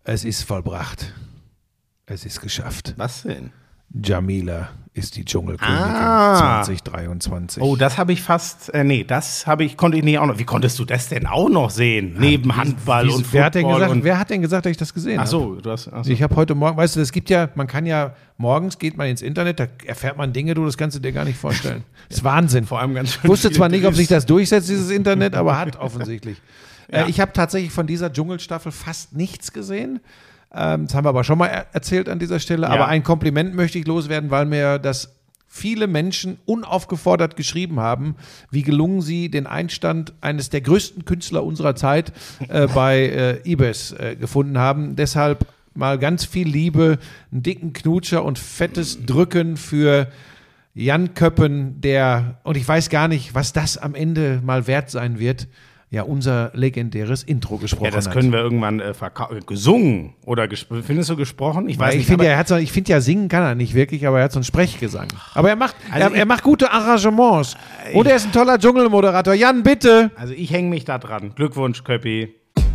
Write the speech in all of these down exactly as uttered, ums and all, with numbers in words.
Es ist vollbracht. Es ist geschafft. Was denn? Jamila ist die Dschungelkönigin Ah. zwanzig dreiundzwanzig. Oh, das habe ich fast, äh, nee, das habe ich, konnte ich nicht auch noch. Wie konntest du das denn auch noch sehen? Neben Handball Wie- und Football wer hat, denn gesagt, und wer hat denn gesagt, dass ich das gesehen Ach habe? so, du hast, ach so. Ich habe heute Morgen, weißt du, es gibt ja, man kann ja, morgens geht man ins Internet, da erfährt man Dinge, du, das kannst du dir gar nicht vorstellen. Das ist Wahnsinn. Vor allem ganz schön Ich wusste viele zwar nicht, ob sich Drehs. das durchsetzt, dieses Internet, aber hat offensichtlich. Ja. Äh, ich habe tatsächlich von dieser Dschungelstaffel fast nichts gesehen. Ähm, das haben wir aber schon mal er- erzählt an dieser Stelle. Ja. Aber ein Kompliment möchte ich loswerden, weil mir das viele Menschen unaufgefordert geschrieben haben, wie gelungen sie den Einstand eines der größten Künstler unserer Zeit äh, bei äh, I B E S äh, gefunden haben. Deshalb mal ganz viel Liebe, einen dicken Knutscher und fettes Drücken für Jan Köppen, der, und ich weiß gar nicht, was das am Ende mal wert sein wird, ja, unser legendäres Intro gesprochen Ja, das hat. können wir irgendwann äh, verkau- gesungen oder gesp- findest du gesprochen? Ich weiß Weil ich nicht. finde aber- ja, er hat so, ich finde ja, singen kann er nicht wirklich, aber er hat so einen Sprechgesang. Aber er macht, Also er, ich- er macht gute Arrangements. Und er ist ein toller Dschungelmoderator. Jan, bitte. Also ich hänge mich da dran. Glückwunsch, Köppi.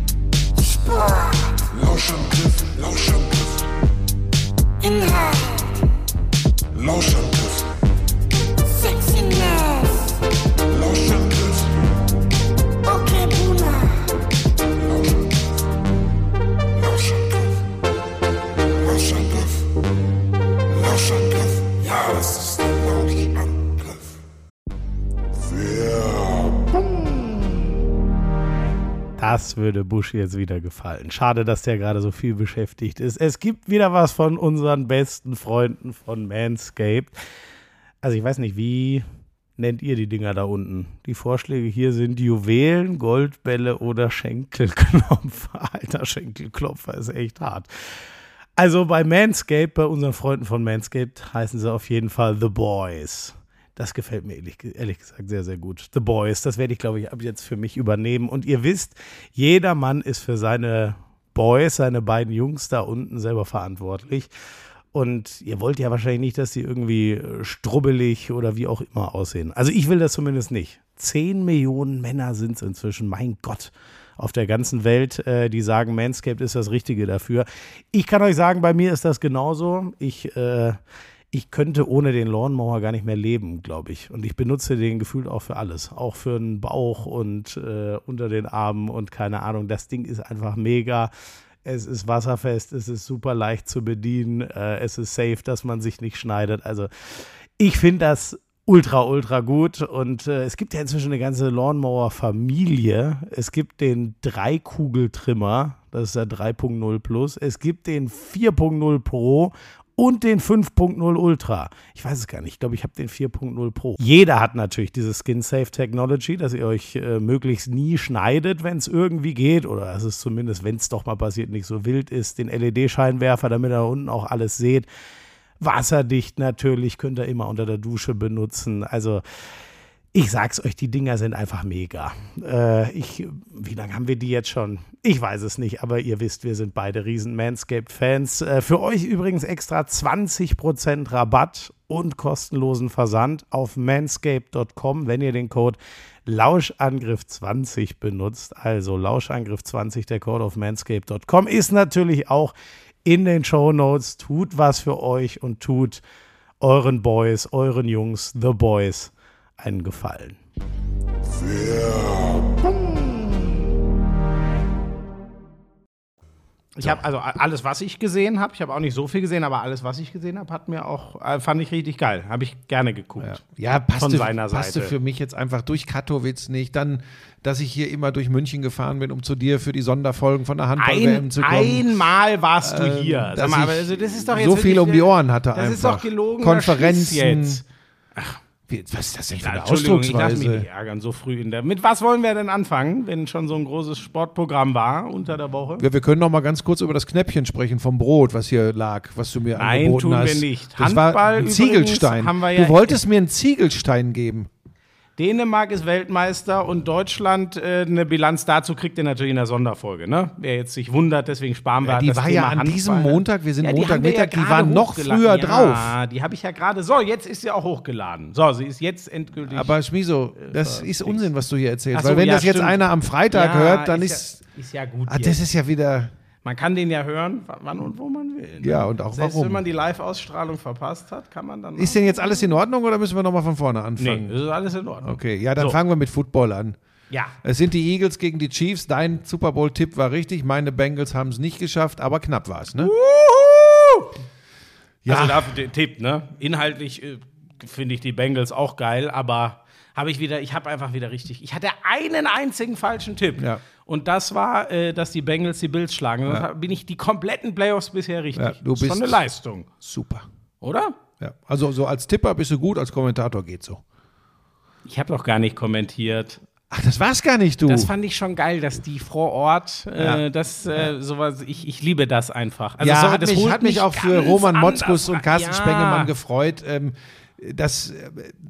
Lauschangriff, Lauschangriff. Inhalt. Lauschangriff. Sexiness. Lauschangriff. Okay, Buna. Lauschangriff. Lauschangriff. Lauschangriff. Lauschangriff. Ja, das ist der Lauschangriff. Das würde Busch jetzt wieder gefallen. Schade, dass der gerade so viel beschäftigt ist. Es gibt wieder was von unseren besten Freunden von Manscaped. Also ich weiß nicht, wie nennt ihr die Dinger da unten? Die Vorschläge hier sind Juwelen, Goldbälle oder Schenkelklopfer. Alter, Schenkelklopfer ist echt hart. Also bei Manscaped, bei unseren Freunden von Manscaped, heißen sie auf jeden Fall The Boys. Das gefällt mir ehrlich, ehrlich gesagt sehr, sehr gut. The Boys, das werde ich, glaube ich, ab jetzt für mich übernehmen. Und ihr wisst, jeder Mann ist für seine Boys, seine beiden Jungs da unten selber verantwortlich. Und ihr wollt ja wahrscheinlich nicht, dass die irgendwie strubbelig oder wie auch immer aussehen. Also ich will das zumindest nicht. Zehn Millionen Männer sind es inzwischen, mein Gott, auf der ganzen Welt, äh, die sagen, Manscaped ist das Richtige dafür. Ich kann euch sagen, bei mir ist das genauso. Ich, äh, ich könnte ohne den Lawnmower gar nicht mehr leben, glaube ich. Und ich benutze den gefühlt auch für alles. Auch für den Bauch und äh, unter den Armen und keine Ahnung. Das Ding ist einfach mega. Es ist wasserfest, es ist super leicht zu bedienen, äh, es ist safe, dass man sich nicht schneidet. Also ich finde das ultra, ultra gut. Und äh, es gibt ja inzwischen eine ganze Lawnmower-Familie. Es gibt den Dreikugeltrimmer, das ist der drei Punkt null Plus. Es gibt den vier Punkt null Pro und den fünf Punkt null Ultra. Ich weiß es gar nicht. Ich glaube, ich habe den vier Punkt null Pro. Jeder hat natürlich diese Skin-Safe-Technology, dass ihr euch äh, möglichst nie schneidet, wenn es irgendwie geht. Oder dass es zumindest, wenn es doch mal passiert, nicht so wild ist. Den L E D-Scheinwerfer, damit ihr da unten auch alles seht. Wasserdicht natürlich, könnt ihr immer unter der Dusche benutzen. Also ich sag's euch, die Dinger sind einfach mega. Äh, ich, wie lange haben wir die jetzt schon? Ich weiß es nicht, aber ihr wisst, wir sind beide riesen Manscaped-Fans. Äh, für euch übrigens extra zwanzig Prozent Rabatt und kostenlosen Versand auf manscaped Punkt com, wenn ihr den Code Lauschangriff zwanzig benutzt. Also Lauschangriff zwanzig, der Code auf manscaped Punkt com ist natürlich auch in den Shownotes. Tut was für euch und tut euren Boys, euren Jungs, The Boys, einen Gefallen. Ich habe also alles, was ich gesehen habe, ich habe auch nicht so viel gesehen, aber alles, was ich gesehen habe, hat mir auch, äh, fand ich richtig geil. Habe ich gerne geguckt. Ja, passte, Von seiner passte Seite. für mich jetzt einfach durch Katowice nicht. Dann, dass ich hier immer durch München gefahren bin, um zu dir für die Sonderfolgen von der Handball-W M Ein, zu kommen. einmal warst du Ähm, hier. dass Sag mal, ich aber also das ist doch jetzt so viel wirklich, um die Ohren hatte das einfach. ist doch gelogen. Konferenzen. Jetzt. Wie, was ist das denn für Ja, eine Entschuldigung, ich darf mich Ausdrucksweise? nicht ärgern, so früh in der. Mit was wollen wir denn anfangen, wenn schon so ein großes Sportprogramm war unter der Woche? Ja, wir können noch mal ganz kurz über das Knäppchen sprechen vom Brot, was hier lag, was du mir Nein, angeboten tun wir hast. nicht. Das war Handball ein übrigens Ziegelstein. haben wir ja- du wolltest mir einen Ziegelstein geben. Dänemark ist Weltmeister und Deutschland äh, eine Bilanz dazu kriegt ihr natürlich in der Sonderfolge. Ne? Wer jetzt sich wundert, deswegen sparen wir Ja, die das war Thema ja an Handball. diesem Montag, wir sind Ja, die haben wir Montagmittag, die gerade waren noch hochgeladen. früher ja, drauf. Ja, die habe ich ja gerade. So, jetzt ist sie auch hochgeladen. So, sie ist jetzt endgültig. Aber Schmiso, das ist Unsinn, was du hier erzählst. Ach so, Weil wenn ja, das jetzt stimmt. einer am Freitag Ja, hört, dann ist ist... ja, ist ja gut. ah, jetzt. das ist ja wieder... Man kann den ja hören, wann und wo man will. Ne? Ja, und auch Selbst warum. wenn man die Live-Ausstrahlung verpasst hat, kann man dann. Ist denn jetzt alles in Ordnung oder müssen wir nochmal von vorne Nee, anfangen? das ist alles in Ordnung. Okay, ja, dann So. fangen wir mit Football an. Ja. Es sind die Eagles gegen die Chiefs. Dein Super Bowl-Tipp war richtig. Meine Bengals haben es nicht geschafft, aber knapp war es, ne? Ja. Also dafür der Tipp, ne? Inhaltlich äh, finde ich die Bengals auch geil, aber habe ich wieder, ich habe einfach wieder richtig. Ich hatte einen einzigen falschen Tipp. Ja. Und das war, äh, dass die Bengals die Bills schlagen. Ja. Da bin ich die kompletten Playoffs bisher richtig. Ja, du das ist schon bist- eine Leistung, Super. oder? Ja. Also so als Tipper bist du gut, als Kommentator geht so. Ich habe doch gar nicht kommentiert. Ach, das war's gar nicht, du. Das fand ich schon geil, dass die vor Ort, äh, Ja. das äh, sowas, ich, ich liebe das einfach. Also ja, sorry, hat das mich, holt hat mich auch für ganz Roman anders Motzkus und rein. Carsten Ja. Spengemann gefreut. Ähm, das, äh,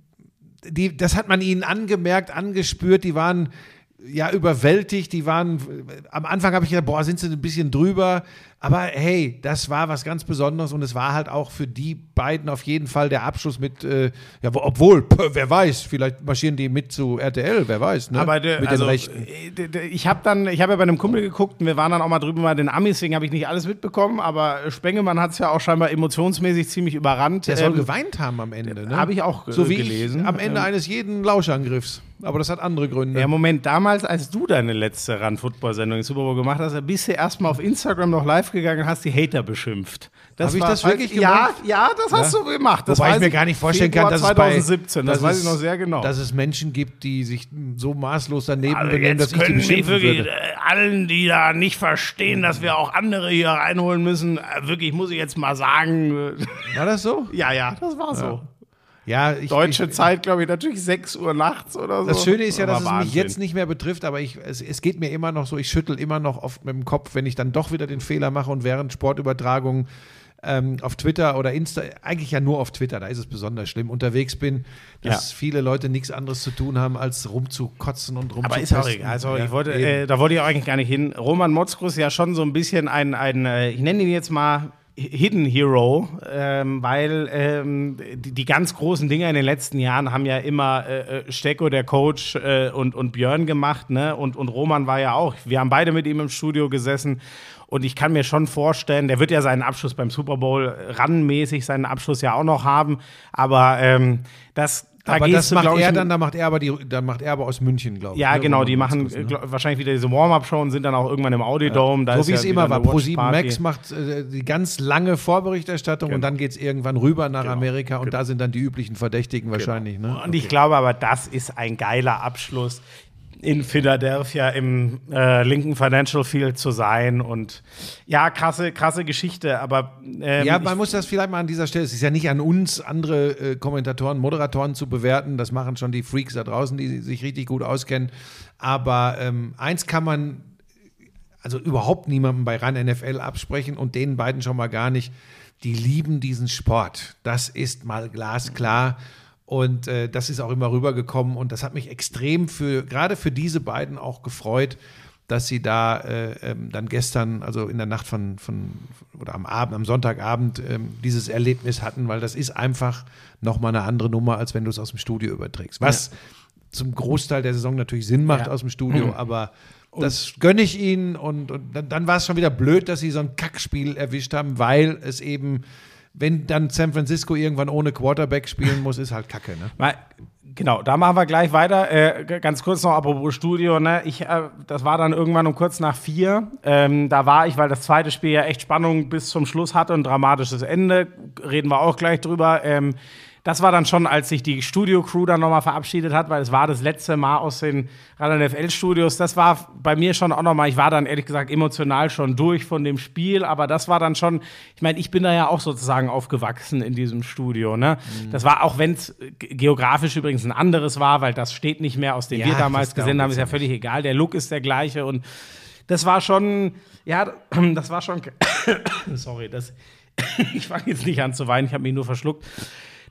die, das hat man ihnen angemerkt, angespürt. Die waren ja überwältigt. Die waren, am Anfang habe ich gedacht, boah, sind sie ein bisschen drüber. Aber hey, das war was ganz Besonderes und es war halt auch für die beiden auf jeden Fall der Abschluss mit, äh, ja, wo- obwohl, p- wer weiß, vielleicht marschieren die mit zu R T L, wer weiß, ne? Aber der, mit also, den Rechten. äh, d- d- ich habe dann, ich habe ja bei einem Kumpel geguckt und wir waren dann auch mal drüben bei den Amis, deswegen habe ich nicht alles mitbekommen, aber Spengemann hat es ja auch scheinbar emotionsmäßig ziemlich überrannt. Der soll Ähm, geweint haben am Ende, ne? Habe ich auch äh, So wie gelesen. ich am Ende Ähm, eines jeden Lauschangriffs. Aber das hat andere Gründe. Ja, Moment, damals, als du deine letzte Run-Football-Sendung in Super Bowl gemacht hast, da bist du erstmal auf Instagram noch live gegangen und hast die Hater beschimpft. Hab ich war- das wirklich ja, gemacht? Ja, das hast du gemacht. Das Wobei ich weiß mir gar nicht vorstellen kann, dass Februar es bei zwanzig siebzehn, das dass weiß es, ich noch sehr genau. dass es Menschen gibt, die sich so maßlos daneben Also benehmen, dass jetzt ich die können mich beschimpfen wirklich würde. äh, allen, die da nicht verstehen, dass wir auch andere hier reinholen müssen, äh, wirklich muss ich jetzt mal sagen, äh, War das so? ja, ja, das war so. Ja, ich, Deutsche ich, Zeit, glaube ich, natürlich sechs Uhr nachts oder so. Das Schöne ist ja, dass war es mich Wahnsinn. jetzt nicht mehr betrifft, aber ich, es, es geht mir immer noch so, ich schüttel immer noch oft mit dem Kopf, wenn ich dann doch wieder den Fehler mache und während Sportübertragungen ähm, auf Twitter oder Insta, eigentlich ja nur auf Twitter, da ist es besonders schlimm, unterwegs bin, dass Ja. viele Leute nichts anderes zu tun haben, als rumzukotzen und rumzupesten. Aber ist auch egal. Also Ja, ich wollte, eben. äh, da wollte ich auch eigentlich gar nicht hin. Roman Motzkus ist ja schon so ein bisschen ein, ein äh, ich nenne ihn jetzt mal Hidden Hero, ähm, weil ähm, die, die ganz großen Dinge in den letzten Jahren haben ja immer äh, Stecko, der Coach, äh, und, und Björn gemacht, ne? Und, und Roman war ja auch. Wir haben beide mit ihm im Studio gesessen. Und ich kann mir schon vorstellen, der wird ja seinen Abschluss beim Super Bowl rannmäßig seinen Abschluss ja auch noch haben. Aber ähm, das Da aber gehst das du, macht glaub ich, er mit- dann, da macht er aber die, dann macht er aber aus München, glaube ich. Ja, ne? genau, Roman die machen Motzkus, ne? äh, glaub, wahrscheinlich wieder diese Warm-Up-Show und sind dann auch irgendwann im Audi-Dome. Da So ist wie ja es wieder immer war. eine ProSieben Watch-Party. Max macht äh, die ganz lange Vorberichterstattung und Genau. dann geht es irgendwann rüber nach Amerika und da sind dann die üblichen Verdächtigen wahrscheinlich. Ne? Und ich glaube aber, das ist ein geiler Abschluss, in Philadelphia im äh, linken Financial Field zu sein. Und ja, krasse, krasse Geschichte. Aber ähm, Ja, man ich, muss das vielleicht mal an dieser Stelle, es ist ja nicht an uns, andere äh, Kommentatoren, Moderatoren zu bewerten, das machen schon die Freaks da draußen, die sich richtig gut auskennen, aber ähm, eins kann man also überhaupt niemandem bei RAN N F L absprechen und den beiden schon mal gar nicht, die lieben diesen Sport, das ist mal glasklar und äh, das ist auch immer rübergekommen und das hat mich extrem für, gerade für diese beiden auch gefreut, dass sie da äh, ähm, dann gestern, also in der Nacht von, von oder am Abend, am Sonntagabend ähm, dieses Erlebnis hatten, weil das ist einfach nochmal eine andere Nummer, als wenn du es aus dem Studio überträgst. Was ja. zum Großteil der Saison natürlich Sinn macht Ja. aus dem Studio, mhm. aber das gönne ich ihnen und, und dann, dann war es schon wieder blöd, dass sie so ein Kackspiel erwischt haben, weil es eben, wenn dann San Francisco irgendwann ohne Quarterback spielen muss, ist halt Kacke, ne? Mal, genau, da machen wir gleich weiter. Äh, g- ganz kurz noch, apropos Studio, ne? Ich, äh, das war dann irgendwann um kurz nach vier. Ähm, da war ich, weil das zweite Spiel ja echt Spannung bis zum Schluss hatte und ein dramatisches Ende. Reden wir auch gleich drüber. Ähm, das war dann schon, als sich die Studio-Crew dann nochmal verabschiedet hat, weil es war das letzte Mal aus den RAN N F L-Studios. Das war bei mir schon auch nochmal, ich war dann ehrlich gesagt emotional schon durch von dem Spiel, aber das war dann schon, ich meine, ich bin da ja auch sozusagen aufgewachsen in diesem Studio, ne? Mhm. Das war, auch wenn es geografisch übrigens ein anderes war, weil das steht nicht mehr, aus dem Ja, wir damals das gesehen darum haben, ist ja geht's ja völlig egal. Der Look ist der gleiche und das war schon, ja, das war schon, sorry, das, ich fange jetzt nicht an zu weinen, ich habe mich nur verschluckt.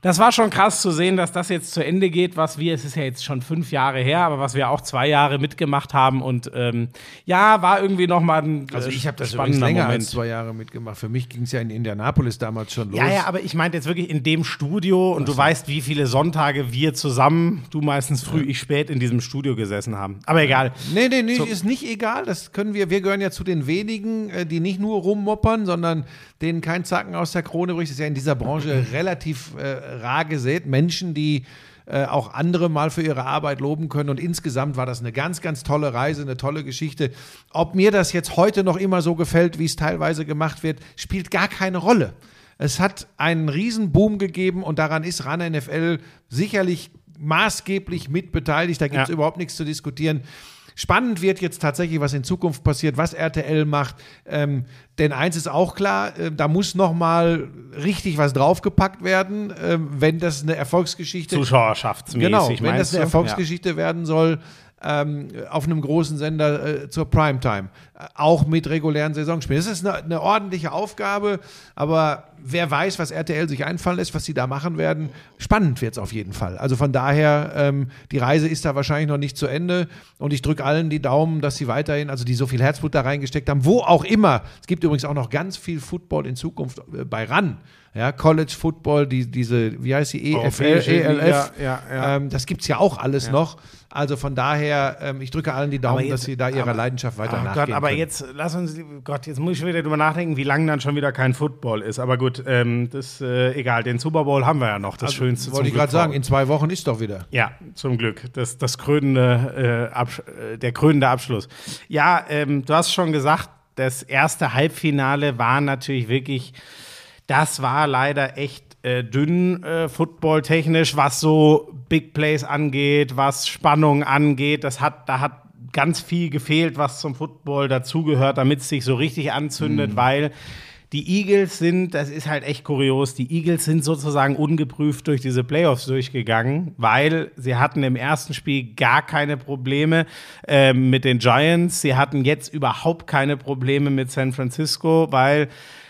Das war schon krass zu sehen, dass das jetzt zu Ende geht, was wir, es ist ja jetzt schon fünf Jahre her, aber was wir auch zwei Jahre mitgemacht haben und ähm, ja, war irgendwie nochmal ein Also ich habe das spannender übrigens länger Moment. als zwei Jahre mitgemacht. Für mich ging es ja in Indianapolis damals schon los. Ja, ja, aber ich meinte jetzt wirklich in dem Studio und du weißt, wie viele Sonntage wir zusammen, du meistens früh, ich spät, in diesem Studio gesessen haben. Aber egal. Nee, nee, nee, So- ist nicht egal. Das können wir, wir gehören ja zu den wenigen, äh, die nicht nur rummoppern, sondern denen kein Zacken aus der Krone bricht. Das ist ja in dieser Branche relativ äh, rar gesät. Menschen, die äh, auch andere mal für ihre Arbeit loben können. Und insgesamt war das eine ganz, ganz tolle Reise, eine tolle Geschichte. Ob mir das jetzt heute noch immer so gefällt, wie es teilweise gemacht wird, spielt gar keine Rolle. Es hat einen riesen Boom gegeben und daran ist RAN N F L sicherlich maßgeblich mitbeteiligt. Da gibt es Ja. überhaupt nichts zu diskutieren. Spannend wird jetzt tatsächlich, was in Zukunft passiert, was R T L macht. Ähm, denn eins ist auch klar, äh, da muss noch mal richtig was draufgepackt werden, ähm, wenn das eine Erfolgsgeschichte Zuschauerschaftsmäßig, Genau, wenn meinst das eine du? Erfolgsgeschichte werden soll, ähm, auf einem großen Sender äh, zur Primetime, äh, auch mit regulären Saisonspielen. Das ist eine, eine ordentliche Aufgabe, aber wer weiß, was R T L sich einfallen lässt, was sie da machen werden. Spannend wird es auf jeden Fall. Also von daher, ähm, die Reise ist da wahrscheinlich noch nicht zu Ende und ich drücke allen die Daumen, dass sie weiterhin, also die so viel Herzblut da reingesteckt haben, wo auch immer. Es gibt übrigens auch noch ganz viel Football in Zukunft äh, bei RAN. Ja, College Football, die, diese, wie heißt die, E F L, Europäische E L F, Liga, ja, ja. Ähm, das gibt es ja auch alles noch. Also von daher, ähm, ich drücke allen die Daumen, Aber jetzt- dass sie da ihrer aber- Leidenschaft weiter Oh nachgehen Gott, aber können. jetzt lass uns, Gott, jetzt muss ich schon wieder drüber nachdenken, wie lange dann schon wieder kein Football ist. Aber gut, ähm, das äh, egal, den Super Bowl haben wir ja noch, das Schönste Wollte ich zum Glück gerade sagen, vor- in zwei Wochen ist doch wieder. Ja, zum Glück. Das, das krönende, äh, Absch- äh, der krönende Abschluss. Ja, ähm, du hast schon gesagt, das erste Halbfinale war natürlich wirklich, das war leider echt äh, dünn äh, footballtechnisch, was so Big Plays angeht, was Spannung angeht. Das hat, da hat ganz viel gefehlt, was zum Football dazugehört, damit es sich so richtig anzündet, weil die Eagles sind, das ist halt echt kurios, die Eagles sind sozusagen ungeprüft durch diese Playoffs durchgegangen, weil sie hatten im ersten Spiel gar keine Probleme äh, mit den Giants. Sie hatten jetzt überhaupt keine Probleme mit San Francisco, weil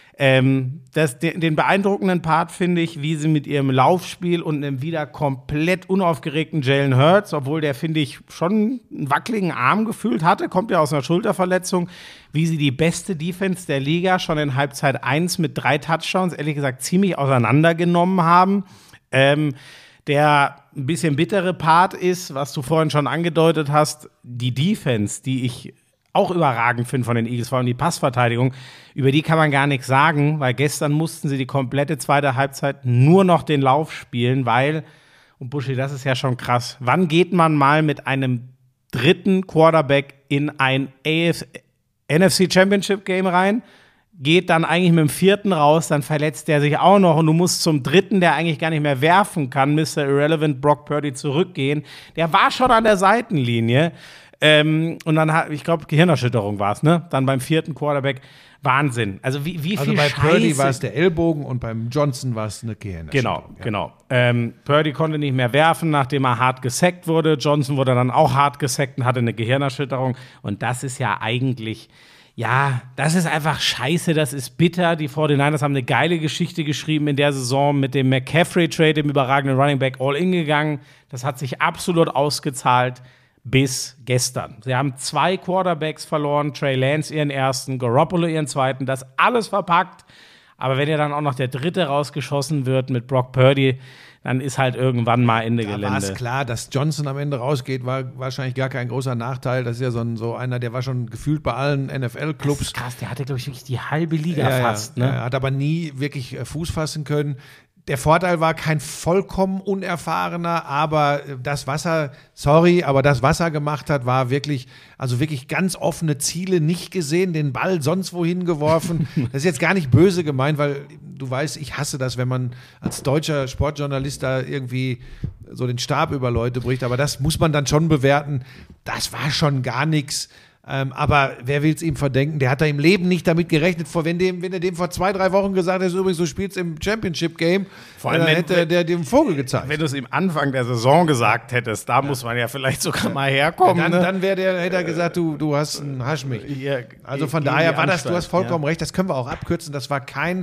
ähm, das, den, den beeindruckenden Part finde ich, wie sie mit ihrem Laufspiel und einem wieder komplett unaufgeregten Jalen Hurts, obwohl der, finde ich, schon einen wackeligen Arm gefühlt hatte, kommt ja aus einer Schulterverletzung, wie sie die beste Defense der Liga schon in Halbzeit eins mit drei Touchdowns, ehrlich gesagt, ziemlich auseinandergenommen haben. Ähm, der ein bisschen bittere Part ist, was du vorhin schon angedeutet hast, die Defense, die ich auch überragend finde von den Eagles, vor allem die Passverteidigung, über die kann man gar nichts sagen, weil gestern mussten sie die komplette zweite Halbzeit nur noch den Lauf spielen, weil, und Buschi, das ist ja schon krass, wann geht man mal mit einem dritten Quarterback in ein A F N F C Championship Game rein, geht dann eigentlich mit dem vierten raus, dann verletzt der sich auch noch und du musst zum dritten, der eigentlich gar nicht mehr werfen kann, Mister Irrelevant Brock Purdy zurückgehen. Der war schon an der Seitenlinie. Ähm, und dann hat, ich glaube, Gehirnerschütterung war es, ne? Dann beim vierten Quarterback. Wahnsinn. Also wie, wie Also viel bei Scheiße. Purdy war es der Ellbogen und beim Johnson war es eine Gehirnerschütterung. Genau, Ja. genau. Ähm, Purdy konnte nicht mehr werfen, nachdem er hart gesackt wurde. Johnson wurde dann auch hart gesackt und hatte eine Gehirnerschütterung. Und das ist ja eigentlich, ja, das ist einfach scheiße, das ist bitter. Die forty-niners haben eine geile Geschichte geschrieben in der Saison mit dem McCaffrey-Trade, dem überragenden Running Back, all-in gegangen. Das hat sich absolut ausgezahlt. Bis gestern. Sie haben zwei Quarterbacks verloren, Trey Lance ihren ersten, Garoppolo ihren zweiten, das alles verpackt. Aber wenn ja dann auch noch der dritte rausgeschossen wird mit Brock Purdy, dann ist halt irgendwann mal Ende Da war Gelände. es klar, dass Johnson am Ende rausgeht, war wahrscheinlich gar kein großer Nachteil. Das ist ja so, ein, so einer, der war schon gefühlt bei allen N F Das L-Clubs. ist krass, der hatte, glaube ich, wirklich die halbe Liga fast. Ja, Ne? er hat aber nie wirklich äh, Fuß fassen können. Der Vorteil war kein vollkommen unerfahrener, aber äh, das Wasser, sorry, aber das Wasser gemacht hat, war wirklich, also wirklich ganz offene Ziele nicht gesehen, den Ball sonst wohin geworfen. Das ist jetzt gar nicht böse gemeint, weil du weißt, ich hasse das, wenn man als deutscher Sportjournalist da irgendwie so den Stab über Leute bricht, aber das muss man dann schon bewerten. Das war schon gar nichts. Ähm, aber wer will es ihm verdenken? Der hat da im Leben nicht damit gerechnet. Vor, wenn, dem, wenn er dem vor zwei, drei Wochen gesagt hätte, übrigens, du spielst im Championship-Game, Vor allem, dann wenn- hätte der dem Vogel gezeigt. Wenn du es im Anfang der Saison gesagt hättest, da muss man ja vielleicht sogar mal herkommen. dann ne? dann wäre der, hätte er gesagt, du, du hast einen Hasch mich. Hier, Also von gegen daher die war das, du Anstalt, hast vollkommen recht, das können wir auch abkürzen. Das war kein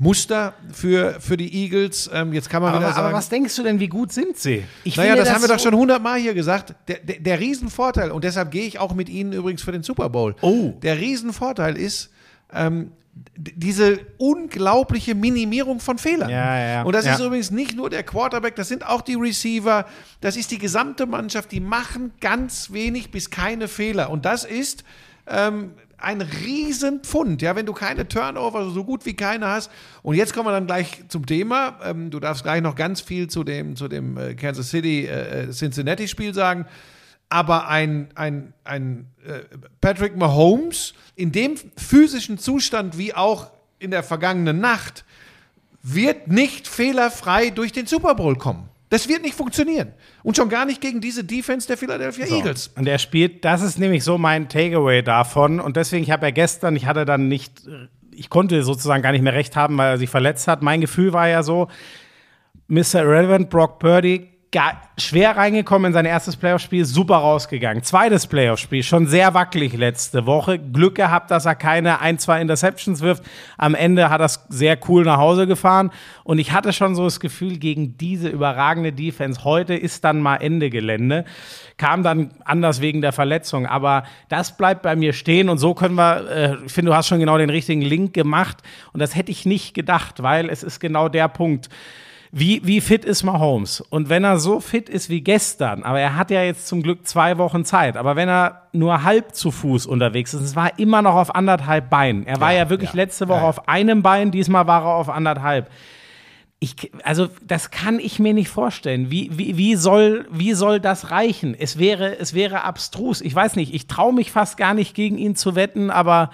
Muster für, für die Eagles. Ähm, jetzt kann man Aber, wieder sagen, aber was denkst du denn, wie gut sind sie? Ich naja, finde das, haben wir so doch schon hundertmal hier gesagt. Der, der, der Riesenvorteil, und deshalb gehe ich auch mit Ihnen übrigens für den Super Bowl. Oh. Der Riesenvorteil ist, ähm, d- diese unglaubliche Minimierung von Fehlern. Ja, ja, und das ja. ist übrigens nicht nur der Quarterback, das sind auch die Receiver, das ist die gesamte Mannschaft, die machen ganz wenig bis keine Fehler. Und das ist ähm, ein Riesenpfund, ja, wenn du keine Turnover, so gut wie keine hast. Und jetzt kommen wir dann gleich zum Thema. Ähm, du darfst gleich noch ganz viel zu dem, zu dem äh, Kansas City-Cincinnati-Spiel sagen. Aber ein, ein, ein äh, Patrick Mahomes in dem physischen Zustand wie auch in der vergangenen Nacht wird nicht fehlerfrei durch den Super Bowl kommen. Das wird nicht funktionieren. Und schon gar nicht gegen diese Defense der Philadelphia So. Eagles. Und er spielt, das ist nämlich so mein Takeaway davon. Und deswegen, ich habe ja gestern, ich hatte dann nicht, ich konnte sozusagen gar nicht mehr recht haben, weil er sich verletzt hat. Mein Gefühl war ja so, Mister Irrelevant, Brock Purdy, gar, schwer reingekommen in sein erstes Playoff-Spiel, super rausgegangen. Zweites Playoff-Spiel, schon sehr wackelig letzte Woche. Glück gehabt, dass er keine ein, zwei Interceptions wirft. Am Ende hat er es sehr cool nach Hause gefahren. Und ich hatte schon so das Gefühl, gegen diese überragende Defense, heute ist dann mal Ende Gelände. Kam dann anders wegen der Verletzung. Aber das bleibt bei mir stehen. Und so können wir, äh, ich finde, du hast schon genau den richtigen Link gemacht. Und das hätte ich nicht gedacht, weil es ist genau der Punkt. Wie, wie fit ist Mahomes? Und wenn er so fit ist wie gestern, aber er hat ja jetzt zum Glück zwei Wochen Zeit, aber wenn er nur halb zu Fuß unterwegs ist, es war immer noch auf anderthalb Beinen. Er war ja, ja wirklich ja. letzte Woche ja, ja. auf einem Bein, diesmal war er auf anderthalb. Ich, also das kann ich mir nicht vorstellen. Wie, wie, wie, soll, wie soll das reichen? Es wäre, es wäre abstrus. Ich weiß nicht, ich traue mich fast gar nicht gegen ihn zu wetten, aber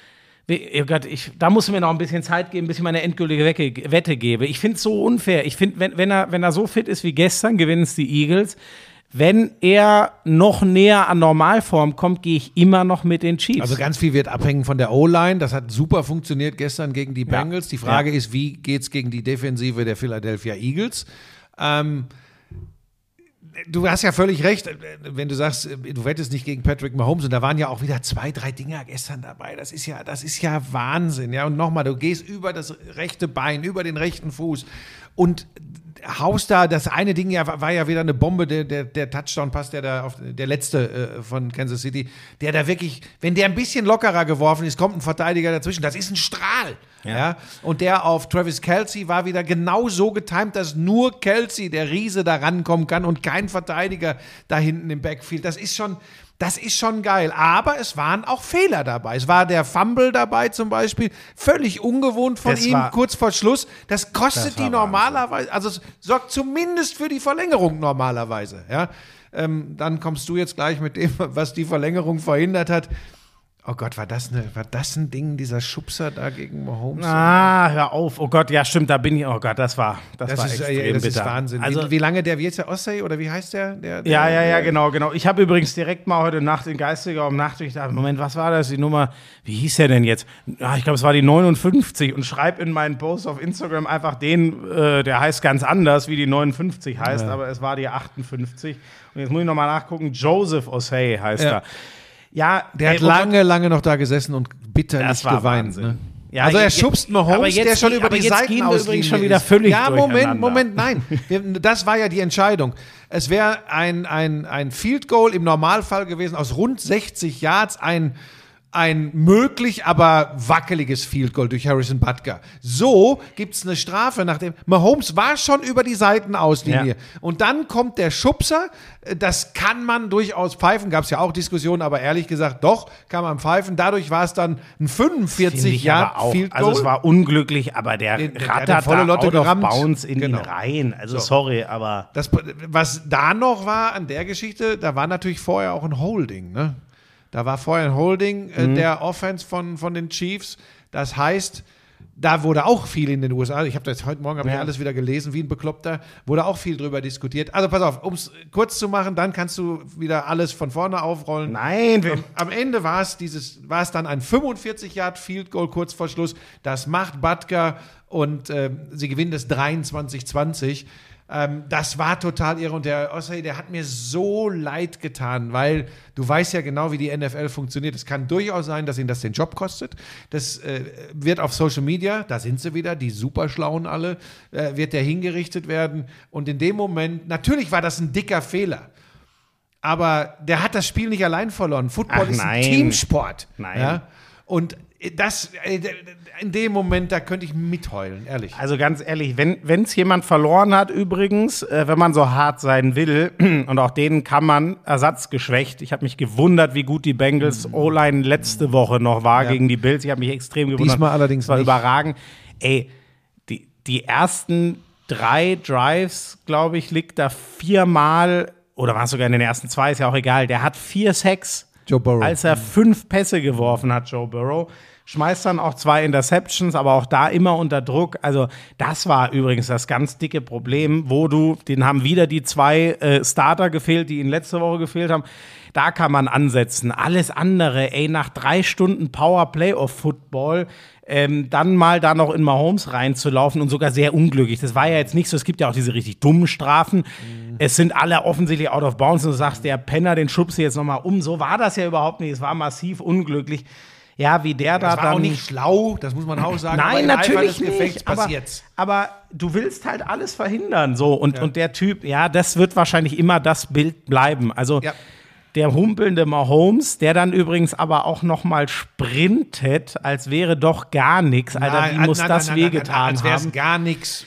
oh Gott, ich, da muss mir noch ein bisschen Zeit geben, bis ich meine endgültige Wecke, Wette gebe. Ich finde es so unfair. Ich finde, wenn, wenn, er, wenn er so fit ist wie gestern, gewinnen es die Eagles. Wenn er noch näher an Normalform kommt, gehe ich immer noch mit den Chiefs. Also ganz viel wird abhängen von der O-Line. Das hat super funktioniert gestern gegen die Bengals. Ja. Die Frage ja. ist, wie geht es gegen die Defensive der Philadelphia Eagles? Ähm, Du hast ja völlig recht, wenn du sagst, du wettest nicht gegen Patrick Mahomes, und da waren ja auch wieder zwei, drei Dinger gestern dabei. Das ist ja, das ist ja Wahnsinn. Ja, und nochmal, du gehst über das rechte Bein, über den rechten Fuß und haust da, das eine Ding ja, war ja wieder eine Bombe, der, der, der Touchdown-Pass, der da auf, der letzte äh, von Kansas City, der da wirklich, wenn der ein bisschen lockerer geworfen ist, kommt ein Verteidiger dazwischen. Das ist ein Strahl. Ja. Ja? Und der auf Travis Kelce war wieder genau so getimt, dass nur Kelce, der Riese, da rankommen kann und kein Verteidiger da hinten im Backfield. Das ist schon, das ist schon geil. Aber es waren auch Fehler dabei. Es war der Fumble dabei zum Beispiel, völlig ungewohnt von Das ihm, war- kurz vor Schluss. Das kostet Das war die normalerweise, also es sorgt zumindest für die Verlängerung normalerweise. Ja? Ähm, dann kommst du jetzt gleich mit dem, was die Verlängerung verhindert hat. Oh Gott, war das, eine, war das ein Ding, dieser Schubser da gegen Mahomes? Ah, hör auf. Oh Gott, ja, stimmt, da bin ich. Oh Gott, das war, das Das, war ist, extrem äh, das ist bitter. Wahnsinn. Also, wie, wie lange der, wie jetzt der Ossay, oder wie heißt der? der, der ja, ja, ja, der, genau, genau. Ich habe übrigens direkt mal heute Nacht in Geistiger um Nacht gedacht, Moment, was war das? Die Nummer, wie hieß der denn jetzt? Ah, ich glaube, es war die neunundfünfzig und schreibe in meinen Post auf Instagram einfach den, äh, der heißt ganz anders, wie die neunundfünfzig heißt, ja. aber es war die achtundfünfzig. Und jetzt muss ich nochmal nachgucken, Joseph Ossay heißt Ja. er. Ja, Der hat ey, oh lange, Gott, lange noch da gesessen und bitterlich Das war geweint. Wahnsinn. Ne? Ja, also er je- schubst aber Mahomes, jetzt der schon ge- über aber die jetzt Seiten gehen wir übrigens auslinie schon wieder ist. völlig Ja, Moment, durcheinander. Moment, nein. Wir, das war ja die Entscheidung. Es wäre ein, ein, ein Field Goal im Normalfall gewesen aus rund sechzig Yards, ein ein möglich, aber wackeliges Field Goal durch Harrison Butker. So gibt es eine Strafe, nachdem Mahomes war schon über die Seitenauslinie. Ja. Und dann kommt der Schubser. Das kann man durchaus pfeifen. Gab es ja auch Diskussionen, aber ehrlich gesagt, doch, kann man pfeifen. Dadurch war es dann ein fünfundvierzig Yard Field Goal. Also es war unglücklich, aber der Der- der hat rattert eine volle da Lotte out of gerammt. bounds in Genau. ihn rein. Also So. sorry, aber Das, was da noch war an der Geschichte, da war natürlich vorher auch ein Holding, ne? Da war vorher ein Holding äh, Mhm. der Offense von, von den Chiefs. Das heißt, da wurde auch viel in den U S A, ich habe das heute Morgen hab ich Ja. alles wieder gelesen, wie ein Bekloppter, wurde auch viel drüber diskutiert. Also pass auf, um es kurz zu machen, dann kannst du wieder alles von vorne aufrollen. nein, wir, Am, am Ende war es dieses, war es dann ein fünfundvierzig Yard Field Goal kurz vor Schluss. Das macht Butker und äh, sie gewinnen das dreiundzwanzig zwanzig. Ähm, das war total irre und der Osei, der hat mir so leid getan, weil du weißt ja genau, wie die N F L funktioniert. Es kann durchaus sein, dass ihn das den Job kostet. Das äh, wird auf Social Media, da sind sie wieder, die Superschlauen alle, äh, wird der hingerichtet werden. Und in dem Moment, natürlich war das ein dicker Fehler. Aber der hat das Spiel nicht allein verloren. Football Ach, ist ein nein. Teamsport. Nein. Ja? Und das, in dem Moment, da könnte ich mitheulen, ehrlich. Also ganz ehrlich, wenn es jemand verloren hat übrigens, äh, wenn man so hart sein will, und auch denen kann man ersatzgeschwächt. Ich habe mich gewundert, wie gut die Bengals O-Line letzte Woche noch war Ja. gegen die Bills. Ich habe mich extrem gewundert. Diesmal allerdings Das war nicht. überragend. Ey, die, die ersten drei Drives, glaube ich, liegt da viermal, oder war es sogar in den ersten zwei, ist ja auch egal. Der hat vier Sacks, Joe Burrow. als er fünf Pässe geworfen hat, Joe Burrow. Schmeißt dann auch zwei Interceptions, aber auch da immer unter Druck. Also das war übrigens das ganz dicke Problem, wo du, den haben wieder die zwei äh, Starter gefehlt, die ihn letzte Woche gefehlt haben. Da kann man ansetzen. Alles andere, ey, nach drei Stunden Power-Playoff-Football ähm, dann mal da noch in Mahomes reinzulaufen und sogar sehr unglücklich. Das war ja jetzt nicht so, es gibt ja auch diese richtig dummen Strafen. Mhm. Es sind alle offensichtlich out of bounds und du sagst, der Penner, den schubst du jetzt nochmal um. So war das ja überhaupt nicht. Es war massiv unglücklich. Ja, wie der das da war dann auch nicht schlau, das muss man auch sagen. aber Nein, im Eifer natürlich des Gefechts nicht. Aber, passiert's. aber du willst halt alles verhindern. So. Und, Ja. und der Typ, ja, das wird wahrscheinlich immer das Bild bleiben. Also Ja. der humpelnde Mahomes, der dann übrigens aber auch noch mal sprintet, als wäre doch gar nichts. Alter, Nein, wie muss nein, das nein, nein, wehgetan nein, als wär's haben? gar nichts.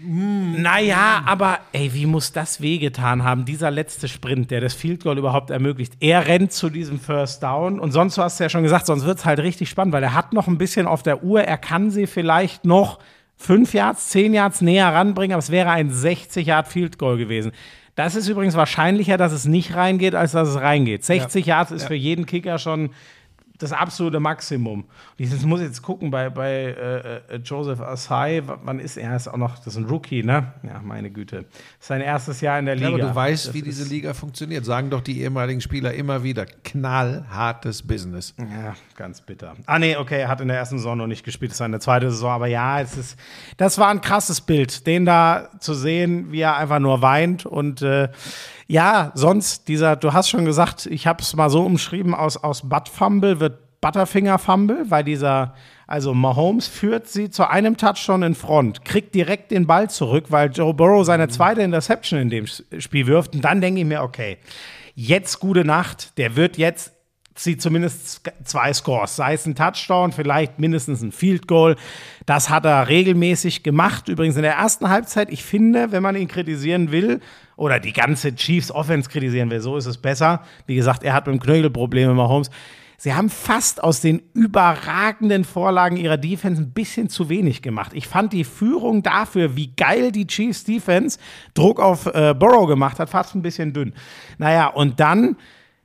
Naja, aber ey, wie muss das wehgetan haben? Dieser letzte Sprint, der das Field Goal überhaupt ermöglicht. Er rennt zu diesem First Down und sonst, du hast ja schon gesagt, sonst wird es halt richtig spannend, weil er hat noch ein bisschen auf der Uhr. Er kann sie vielleicht noch fünf Yards, zehn Yards näher ranbringen, aber es wäre ein sechzig Yard Field Goal gewesen. Das ist übrigens wahrscheinlicher, dass es nicht reingeht, als dass es reingeht. sechzig Yards ist Ja. für jeden Kicker schon das absolute Maximum. Und ich muss jetzt gucken bei, bei äh, äh, Joseph Asai, wann ist er? Er ist auch noch, das ist ein Rookie, ne? Ja, meine Güte. Das ist sein erstes Jahr in der Ja, Liga. aber du weißt, das wie ist, diese Liga funktioniert. Sagen doch die ehemaligen Spieler immer wieder. Knallhartes Business. Ja, ganz bitter. Ah, nee, okay, er hat in der ersten Saison noch nicht gespielt, das ist seine zweite Saison, aber ja, es ist, das war ein krasses Bild, den da zu sehen, wie er einfach nur weint und äh, ja, sonst dieser, du hast schon gesagt, ich habe es mal so umschrieben, aus, aus Butt-Fumble wird Butterfinger-Fumble, weil dieser, also Mahomes führt sie zu einem Touchdown in Front, kriegt direkt den Ball zurück, weil Joe Burrow seine zweite Interception in dem Spiel wirft und dann denke ich mir, okay, jetzt gute Nacht, der wird jetzt sie zumindest zwei Scores, sei es ein Touchdown, vielleicht mindestens ein Field Goal. Das hat er regelmäßig gemacht. Übrigens in der ersten Halbzeit, ich finde, wenn man ihn kritisieren will oder die ganze Chiefs Offense kritisieren will, so ist es besser. Wie gesagt, er hat mit dem Knöchel Probleme, Mahomes. Sie haben fast aus den überragenden Vorlagen ihrer Defense ein bisschen zu wenig gemacht. Ich fand die Führung dafür, wie geil die Chiefs Defense Druck auf äh, Burrow gemacht hat, fast ein bisschen dünn. Naja, und dann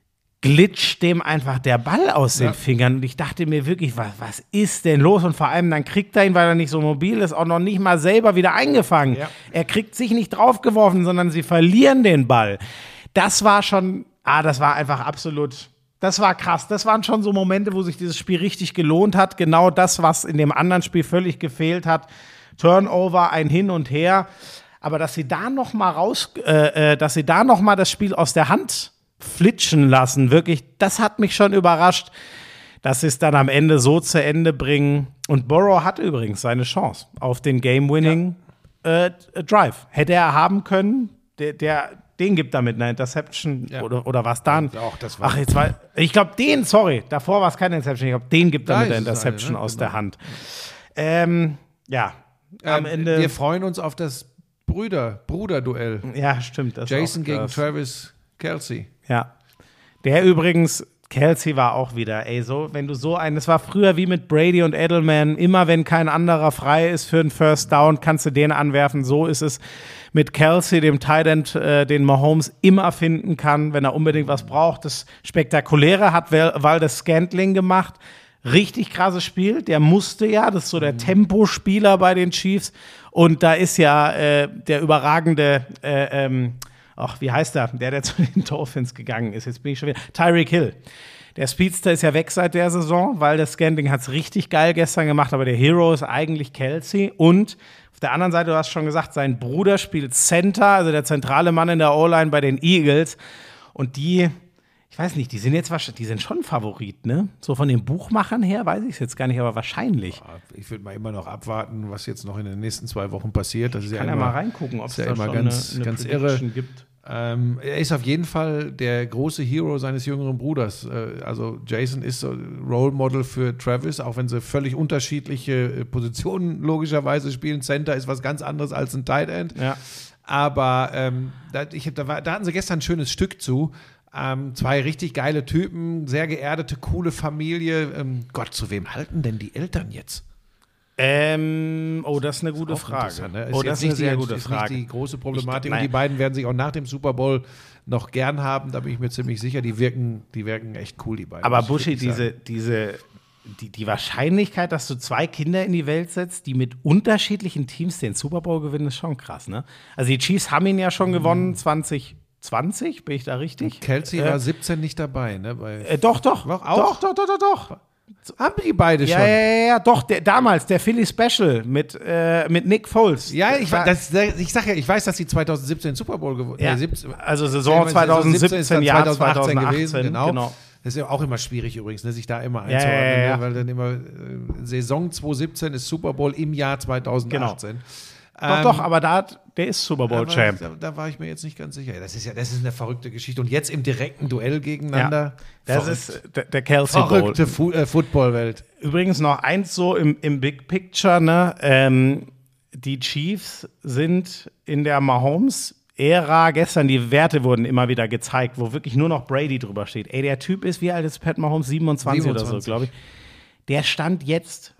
glitscht dem einfach der Ball aus den Ja. Fingern. Und ich dachte mir wirklich, was, was ist denn los? Und vor allem, dann kriegt er ihn, weil er nicht so mobil ist, auch noch nicht mal selber wieder eingefangen. Ja. Er kriegt sich nicht draufgeworfen, sondern sie verlieren den Ball. Das war schon, ah, das war einfach absolut, das war krass. Das waren schon so Momente, wo sich dieses Spiel richtig gelohnt hat. Genau das, was in dem anderen Spiel völlig gefehlt hat. Turnover, ein Hin und Her. Aber dass sie da noch mal raus, äh, äh, dass sie da noch mal das Spiel aus der Hand flitschen lassen, wirklich, das hat mich schon überrascht, dass sie es dann am Ende so zu Ende bringen. Und Burrow hat übrigens seine Chance auf den Game-Winning ja. äh, Drive. Hätte er haben können, der, der den gibt damit eine Interception Ja. oder, oder was dann? Auch das war Ach, jetzt war, ich glaube, den, sorry, davor war es keine Interception, ich glaube, den gibt er Da mit der ist es Interception eine, ne? aus Genau. der Hand. Ähm, ja, am Ähm, Ende. Wir freuen uns auf das Brüder, Bruder-Duell. Ja, stimmt. Das ist Jason auch gegen krass. Travis Kelce. Ja. Der übrigens, Kelce war auch wieder, ey, so, wenn du so einen, das war früher wie mit Brady und Edelman, immer wenn kein anderer frei ist für einen First Down, kannst du den anwerfen. So ist es mit Kelce, dem Tight End, äh, den Mahomes immer finden kann, wenn er unbedingt was braucht. Das Spektakuläre hat Valdez Scantling gemacht. Richtig krasses Spiel. Der musste ja, das ist so der Tempospieler bei den Chiefs. Und da ist ja äh, der überragende, äh, ähm, ach, wie heißt er? Der, der zu den Dolphins gegangen ist. Jetzt bin ich schon wieder. Tyreek Hill. Der Speedster ist ja weg seit der Saison, weil das Scantling hat es richtig geil gestern gemacht, aber der Hero ist eigentlich Kelce. Und auf der anderen Seite, du hast schon gesagt, sein Bruder spielt Center, also der zentrale Mann in der O-Line bei den Eagles. Und die, ich weiß nicht, die sind jetzt wahrscheinlich, die sind schon Favorit, ne? So von den Buchmachern her weiß ich es jetzt gar nicht, aber wahrscheinlich. Ich würde mal immer noch abwarten, was jetzt noch in den nächsten zwei Wochen passiert. Das ist Ich kann ja, ja immer, mal reingucken, ob es ja da immer schon ganz, eine, eine ganz Prediction irre. gibt. Ähm, er ist auf jeden Fall der große Hero seines jüngeren Bruders. Äh, also Jason ist so Role Model für Travis, auch wenn sie völlig unterschiedliche äh, Positionen logischerweise spielen. Center ist was ganz anderes als ein Tight End. Ja. Aber ähm, da, ich, da, war, da hatten sie gestern ein schönes Stück zu. Ähm, zwei richtig geile Typen, sehr geerdete, coole Familie. Ähm, Gott, zu wem halten denn die Eltern jetzt? Ähm, oh, das ist eine gute Auch Frage. Ne? Oh, das ist eine sehr gute ist Frage. nicht die große Problematik. Ich, und die beiden werden sich auch nach dem Super Bowl noch gern haben. Da bin ich mir ziemlich sicher. Die wirken, die wirken echt cool, die beiden. Aber Buschi, diese, diese, die, die Wahrscheinlichkeit, dass du zwei Kinder in die Welt setzt, die mit unterschiedlichen Teams den Super Bowl gewinnen, ist schon krass, ne? Also die Chiefs haben ihn ja schon mhm. gewonnen, zwanzig zwanzig, bin ich da richtig? Und Kelsey äh, war siebzehn nicht dabei, ne? Bei äh, doch, doch. Doch, auch? doch, doch, doch, doch, doch. Haben die beide ja, schon? Ja, ja, ja, doch, der, damals, der Philly Special mit, äh, mit Nick Foles. Ja, ich, das, ich sag ja, ich weiß, dass die zwanzig siebzehn Super Bowl gewonnen ja. äh, siebzehn, Also Saison zwanzig siebzehn, Jahr zwanzig achtzehn gewesen, genau. genau. Das ist ja auch immer schwierig übrigens, ne, sich da immer Ja, einzuordnen, ja, ja, ja. Ne, weil dann immer äh, Saison zwanzig siebzehn ist Super Bowl im Jahr zwanzig achtzehn. Genau. Ähm, Doch, doch, aber da hat, der ist Super Bowl-Champ. Da, da war ich mir jetzt nicht ganz sicher. Das ist ja, das ist eine verrückte Geschichte. Und jetzt im direkten Duell gegeneinander. Ja, das verrückt. ist der, der Kelsey Bowl. Verrückte Fu- äh, Football-Welt. Übrigens noch eins so im, im Big Picture, ne? Ähm, die Chiefs sind in der Mahomes-Ära, gestern die Werte wurden immer wieder gezeigt, wo wirklich nur noch Brady drüber steht. Ey, der Typ ist, wie alt ist Pat Mahomes? siebenundzwanzig, siebenundzwanzig. Oder so, glaube ich. Der stand jetzt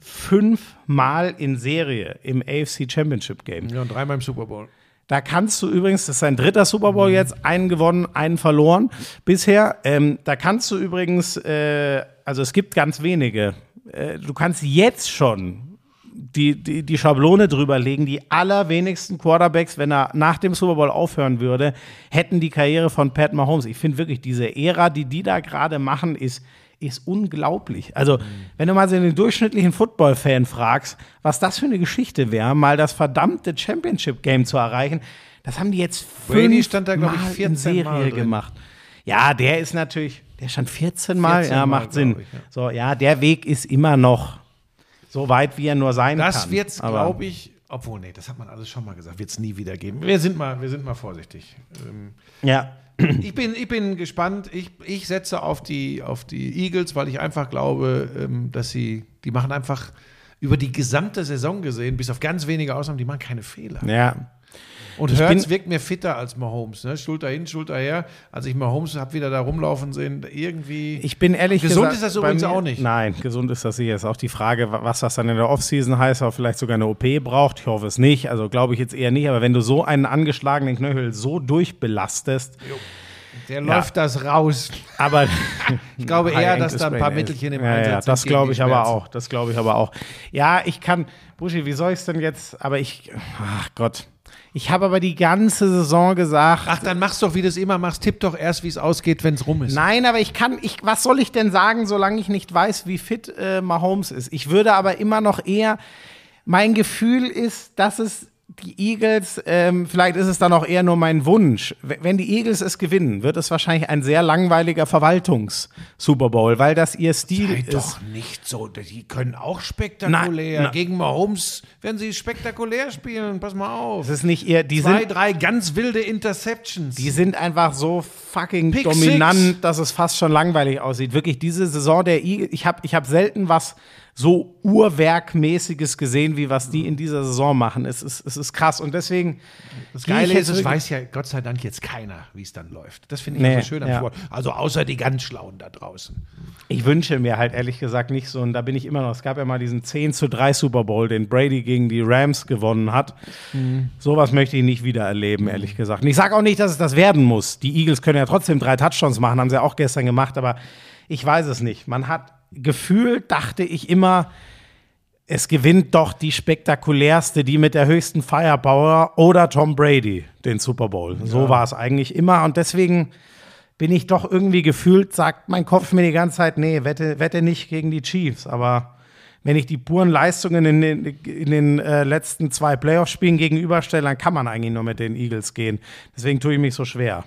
fünfmal in Serie im A F C Championship Game. Ja, und dreimal im Super Bowl. Da kannst du übrigens, das ist sein dritter Super Bowl jetzt, einen gewonnen, einen verloren bisher. Ähm, da kannst du übrigens, äh, also es gibt ganz wenige, äh, du kannst jetzt schon die, die, die Schablone drüber legen, die allerwenigsten Quarterbacks, wenn er nach dem Super Bowl aufhören würde, hätten die Karriere von Pat Mahomes. Ich finde wirklich, diese Ära, die die da gerade machen, ist ist unglaublich. Also, mhm. wenn du mal so den durchschnittlichen Football-Fan fragst, was das für eine Geschichte wäre, mal das verdammte Championship-Game zu erreichen, das haben die jetzt Brady stand da, glaube ich, Mal vierzehn in Serie Mal drin. gemacht. Ja, der ist natürlich, der stand vierzehn Mal, vierzehn ja, Mal, macht Sinn. ich, ja. So, ja, der Weg ist immer noch so weit, wie er nur sein Das kann. wird's, Aber- glaube ich, obwohl, nee, das hat man alles schon mal gesagt, wird es nie wieder geben. Wir sind mal, wir sind mal vorsichtig. Ähm, Ja, Ich bin, ich bin gespannt. Ich, ich setze auf die, auf die Eagles, weil ich einfach glaube, ähm, dass sie, die machen einfach über die gesamte Saison gesehen, bis auf ganz wenige Ausnahmen, die machen keine Fehler. ja. Und Ich Hurts bin- wirkt mir fitter als Mahomes. Ne? Schulter hin, Schulter her. Als ich Mahomes habe wieder da rumlaufen sehen, irgendwie. Ich bin ehrlich Gesund gesagt. ist das bei übrigens mir- auch nicht. Nein, gesund ist das sicher. Ist auch die Frage, was das dann in der Offseason heißt, ob vielleicht sogar eine O P braucht. Ich hoffe es nicht. Also glaube ich jetzt eher nicht. Aber wenn du so einen angeschlagenen Knöchel so durchbelastest, Der Ja. läuft das raus. aber Ich glaube eher, dass High-Ankle da ein paar Sprain ist. Mittelchen im ja, Einsatz ja, sind das gegen glaube die ich aber Schmerzen. auch. Das glaube ich aber auch. Ja, ich kann, Buschi, wie soll ich es denn jetzt? Aber ich, ach Gott. Ich habe aber die ganze Saison gesagt. Ach, dann mach's doch, wie du es immer machst. Tipp doch erst, wie es ausgeht, wenn es rum ist. Nein, aber ich kann, ich, was soll ich denn sagen, solange ich nicht weiß, wie fit äh, Mahomes ist? Ich würde aber immer noch eher, mein Gefühl ist, dass es die Eagles, ähm, vielleicht ist es dann auch eher nur mein Wunsch, w- wenn die Eagles es gewinnen, wird es wahrscheinlich ein sehr langweiliger Verwaltungs-Super Bowl, weil das ihr Stil Sei ist. doch nicht so. Die können auch spektakulär. Nein, na- Gegen Mahomes werden sie spektakulär spielen. Pass mal auf. Es ist nicht ihr, die Zwei, sind, drei ganz wilde Interceptions. die sind einfach so fucking Pick dominant, Six. dass es fast schon langweilig aussieht. Wirklich, diese Saison der Eagles, ich habe ich hab selten was so Uhrwerkmäßiges gesehen, wie was die in dieser Saison machen. Es ist, es ist krass. Und deswegen. Das gehe ich Geile jetzt ist, es wirklich- weiß ja Gott sei Dank jetzt keiner, wie es dann läuft. Das finde ich Nee, so schön am ja. Sport. Also außer die ganz Schlauen da draußen. Ich wünsche mir halt ehrlich gesagt nicht so, und da bin ich immer noch, es gab ja mal diesen zehn zu drei Super Bowl, den Brady gegen die Rams gewonnen hat. Sowas möchte ich nicht wieder erleben, ehrlich gesagt. Und ich sage auch nicht, dass es das werden muss. Die Eagles können ja trotzdem drei Touchdowns machen, haben sie auch gestern gemacht, aber ich weiß es nicht. Man hat gefühlt, dachte ich immer, es gewinnt doch die spektakulärste, die mit der höchsten Firepower oder Tom Brady den Super Bowl. So war es eigentlich immer und deswegen bin ich doch irgendwie gefühlt, sagt mein Kopf mir die ganze Zeit, nee, wette, wette nicht gegen die Chiefs, aber wenn ich die puren Leistungen in den, in den äh, letzten zwei Playoff-Spielen gegenüberstelle, dann kann man eigentlich nur mit den Eagles gehen. Deswegen tue ich mich so schwer.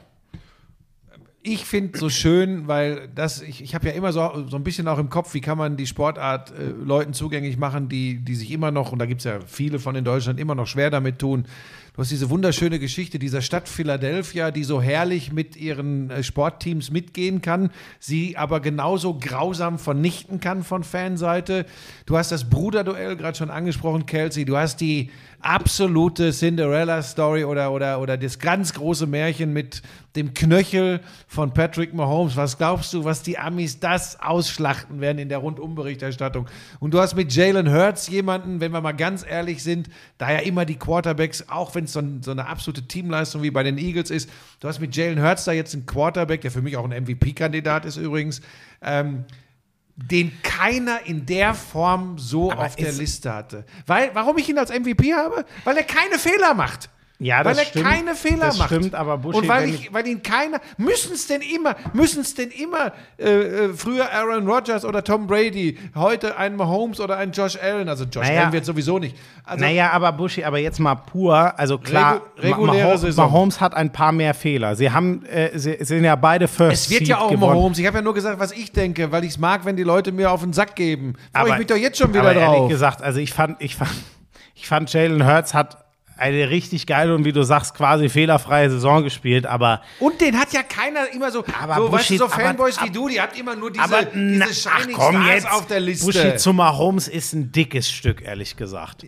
Ich finde so schön, weil das, ich, ich habe ja immer so, so ein bisschen auch im Kopf, wie kann man die Sportart äh, Leuten zugänglich machen, die, die sich immer noch, und da gibt es ja viele von in Deutschland, immer noch schwer damit tun. Du hast diese wunderschöne Geschichte dieser Stadt Philadelphia, die so herrlich mit ihren äh, Sportteams mitgehen kann, sie aber genauso grausam vernichten kann von Fanseite. Du hast das Bruderduell gerade schon angesprochen, Kelsey. Du hast die absolute Cinderella-Story oder, oder, oder das ganz große Märchen mit dem Knöchel von Patrick Mahomes. Was glaubst du, was die Amis das ausschlachten werden in der Rundumberichterstattung? Und du hast mit Jalen Hurts jemanden, wenn wir mal ganz ehrlich sind, da ja immer die Quarterbacks, auch wenn es so, ein, so eine absolute Teamleistung wie bei den Eagles ist, du hast mit Jalen Hurts da jetzt einen Quarterback, der für mich auch ein M V P-Kandidat ist übrigens, ähm, den keiner in der Form so Aber auf der Liste hatte. Weil, warum ich ihn als M V P habe? Weil er keine Fehler macht. Ja, das weil er stimmt. keine Fehler das macht. Stimmt, aber Buschi, und weil, wenn ich, weil ihn keiner, müssen es denn immer, müssen es denn immer, äh, äh, früher Aaron Rodgers oder Tom Brady, heute ein Mahomes oder ein Josh Allen, also Josh Naja. Allen wird sowieso nicht. Also, Naja, aber Buschi, aber jetzt mal pur, also klar, Regu- reguläre Mahomes, Saison. Mahomes hat ein paar mehr Fehler. Sie haben, äh, sie sind ja beide First es wird Seed ja auch gewonnen. Mahomes. Ich habe ja nur gesagt, was ich denke, weil ich es mag, wenn die Leute mir auf den Sack geben. Freue ich mich doch jetzt schon wieder aber drauf. ehrlich gesagt, also ich fand, ich fand, ich fand Jalen Hurts hat eine richtig geile und wie du sagst, quasi fehlerfreie Saison gespielt, aber Und den hat ja keiner immer so, Aber so, weißt du, Bullshit, so Fanboys aber- wie du, die habt immer nur diese, aber na, diese ach Shining komm Stars jetzt, auf der Liste. Buschi zu Mahomes ist ein dickes Stück, ehrlich gesagt.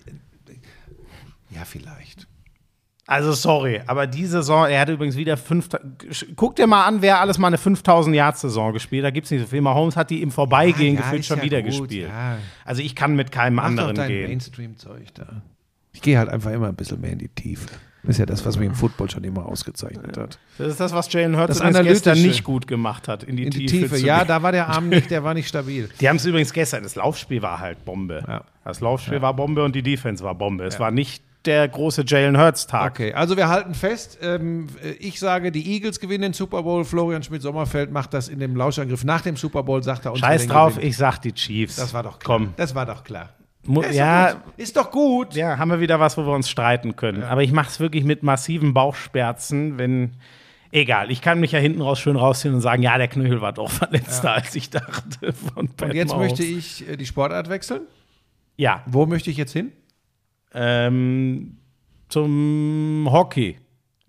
Ja, vielleicht. Also sorry, aber die Saison, er hatte übrigens wieder fünf, guck dir mal an, wer alles mal eine fünftausend-Yard-Saison gespielt, da gibt es nicht so viel. Mahomes hat die im Vorbeigehen Ja, ja, gefühlt ist schon ja wieder gut, gespielt. ja. Also ich kann mit keinem Mach anderen doch dein gehen. Mainstream-Zeug da. Ich gehe halt einfach immer ein bisschen mehr in die Tiefe. Das ist ja das, was mich im Football schon immer ausgezeichnet hat. Das ist das, was Jalen Hurts Das übrigens Analytische. gestern nicht gut gemacht hat, in die, In die Tiefe, Tiefe. zu Ja, gehen. da war der Arm nicht, der war nicht stabil. Die haben es übrigens gestern, das Laufspiel war halt Bombe. Ja. Das Laufspiel Ja. war Bombe und die Defense war Bombe. Es war nicht der große Jalen Hurts-Tag. Okay, also wir halten fest, ähm, ich sage, die Eagles gewinnen den Super Bowl. Florian Schmidt-Sommerfeld macht das in dem Lauschangriff nach dem Super Bowl, sagt er uns. Scheiß wer den drauf, gewinnt. ich sag die Chiefs. Das war doch klar. Komm. Das war doch klar. Mu- Ist ja, doch gut. Ist doch gut. ja, haben wir wieder was, wo wir uns streiten können. Aber ich mache es wirklich mit massiven Bauchschmerzen, wenn. Egal, ich kann mich ja hinten raus schön rausziehen und sagen, ja, der Knöchel war doch verletzter, als ich dachte. Von Pat Und jetzt Mahomes. möchte ich äh, die Sportart wechseln. Ja, Wo möchte ich jetzt hin? ähm, zum Hockey.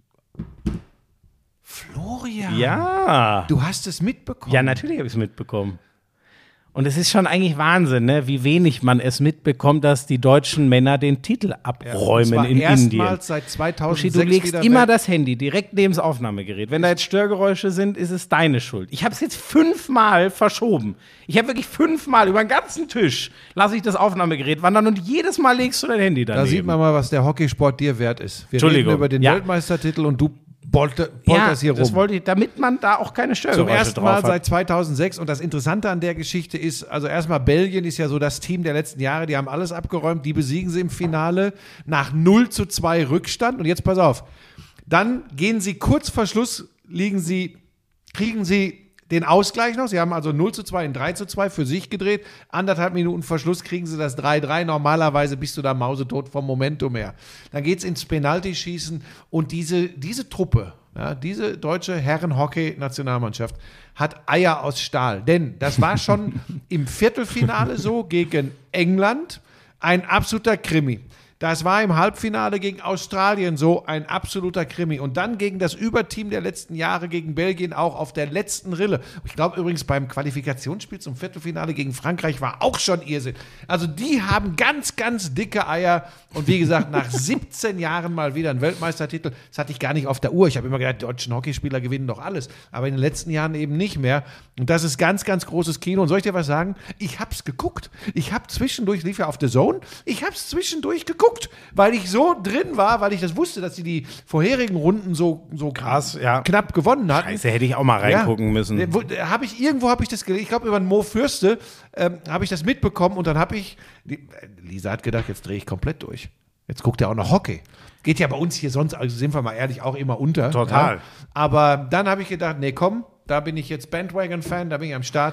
Florian. Ja. Du hast es mitbekommen. Ja, natürlich habe ich es mitbekommen. Und es ist schon eigentlich Wahnsinn, ne? Wie wenig man es mitbekommt, dass die deutschen Männer den Titel abräumen Und zwar in Indien. erstmals seit Buschi, zweitausendsechs du legst wieder immer weg. das Handy direkt neben das Aufnahmegerät. Wenn da jetzt Störgeräusche sind, ist es deine Schuld. Ich habe es jetzt fünfmal verschoben. Ich habe wirklich fünfmal über den ganzen Tisch lasse ich das Aufnahmegerät wandern und jedes Mal legst du dein Handy daneben. Da sieht man mal, was der Hockeysport dir wert ist. Wir Entschuldigung. reden über den Ja. Weltmeistertitel und du polter, ja, polterst hier das rum. wollte ich, damit man da auch keine Zum Störgeräusche ersten drauf Mal hat. seit zweitausendsechs. Und das Interessante an der Geschichte ist, also erstmal Belgien ist ja so das Team der letzten Jahre, die haben alles abgeräumt, die besiegen sie im Finale nach null zu zwei Rückstand. Und jetzt pass auf, dann gehen sie kurz vor Schluss, liegen sie, kriegen sie den Ausgleich noch. Sie haben also null zu zwei in drei zu zwei für sich gedreht. Anderthalb Minuten vor Schluss kriegen sie das drei drei. Normalerweise bist du da mausetot vom Momentum her. Dann geht es ins Penaltyschießen und diese, diese Truppe, ja, diese deutsche Herren-Hockey-Nationalmannschaft hat Eier aus Stahl. Denn das war schon im Viertelfinale so gegen England ein absoluter Krimi. Das war im Halbfinale gegen Australien so ein absoluter Krimi. Und dann gegen das Überteam der letzten Jahre, gegen Belgien auch auf der letzten Rille. Ich glaube übrigens beim Qualifikationsspiel zum Viertelfinale gegen Frankreich war auch schon Irrsinn. Also die haben ganz, ganz dicke Eier. Und wie gesagt, nach siebzehn Jahren mal wieder ein Weltmeistertitel. Das hatte ich gar nicht auf der Uhr. Ich habe immer gedacht, die deutschen Hockeyspieler gewinnen doch alles. Aber in den letzten Jahren eben nicht mehr. Und das ist ganz, ganz großes Kino. Und soll ich dir was sagen? Ich habe es geguckt. Ich habe zwischendurch, lief ja auf The Zone, ich habe es zwischendurch geguckt. Weil ich so drin war, weil ich das wusste, dass sie die vorherigen Runden so, so Krass, ja. knapp gewonnen hatten. Scheiße, hätte ich auch mal reingucken Ja. müssen. Wo- Hab ich, irgendwo habe ich das gelesen, ich glaube über den Mo Fürste ähm, habe ich das mitbekommen und dann habe ich, die, Lisa hat gedacht, jetzt drehe ich komplett durch. Jetzt guckt er auch noch Hockey. Geht ja bei uns hier sonst, also sind wir mal ehrlich, auch immer unter. Total. Ja. Aber dann habe ich gedacht, nee komm, da bin ich jetzt Bandwagon-Fan, da bin ich am Start.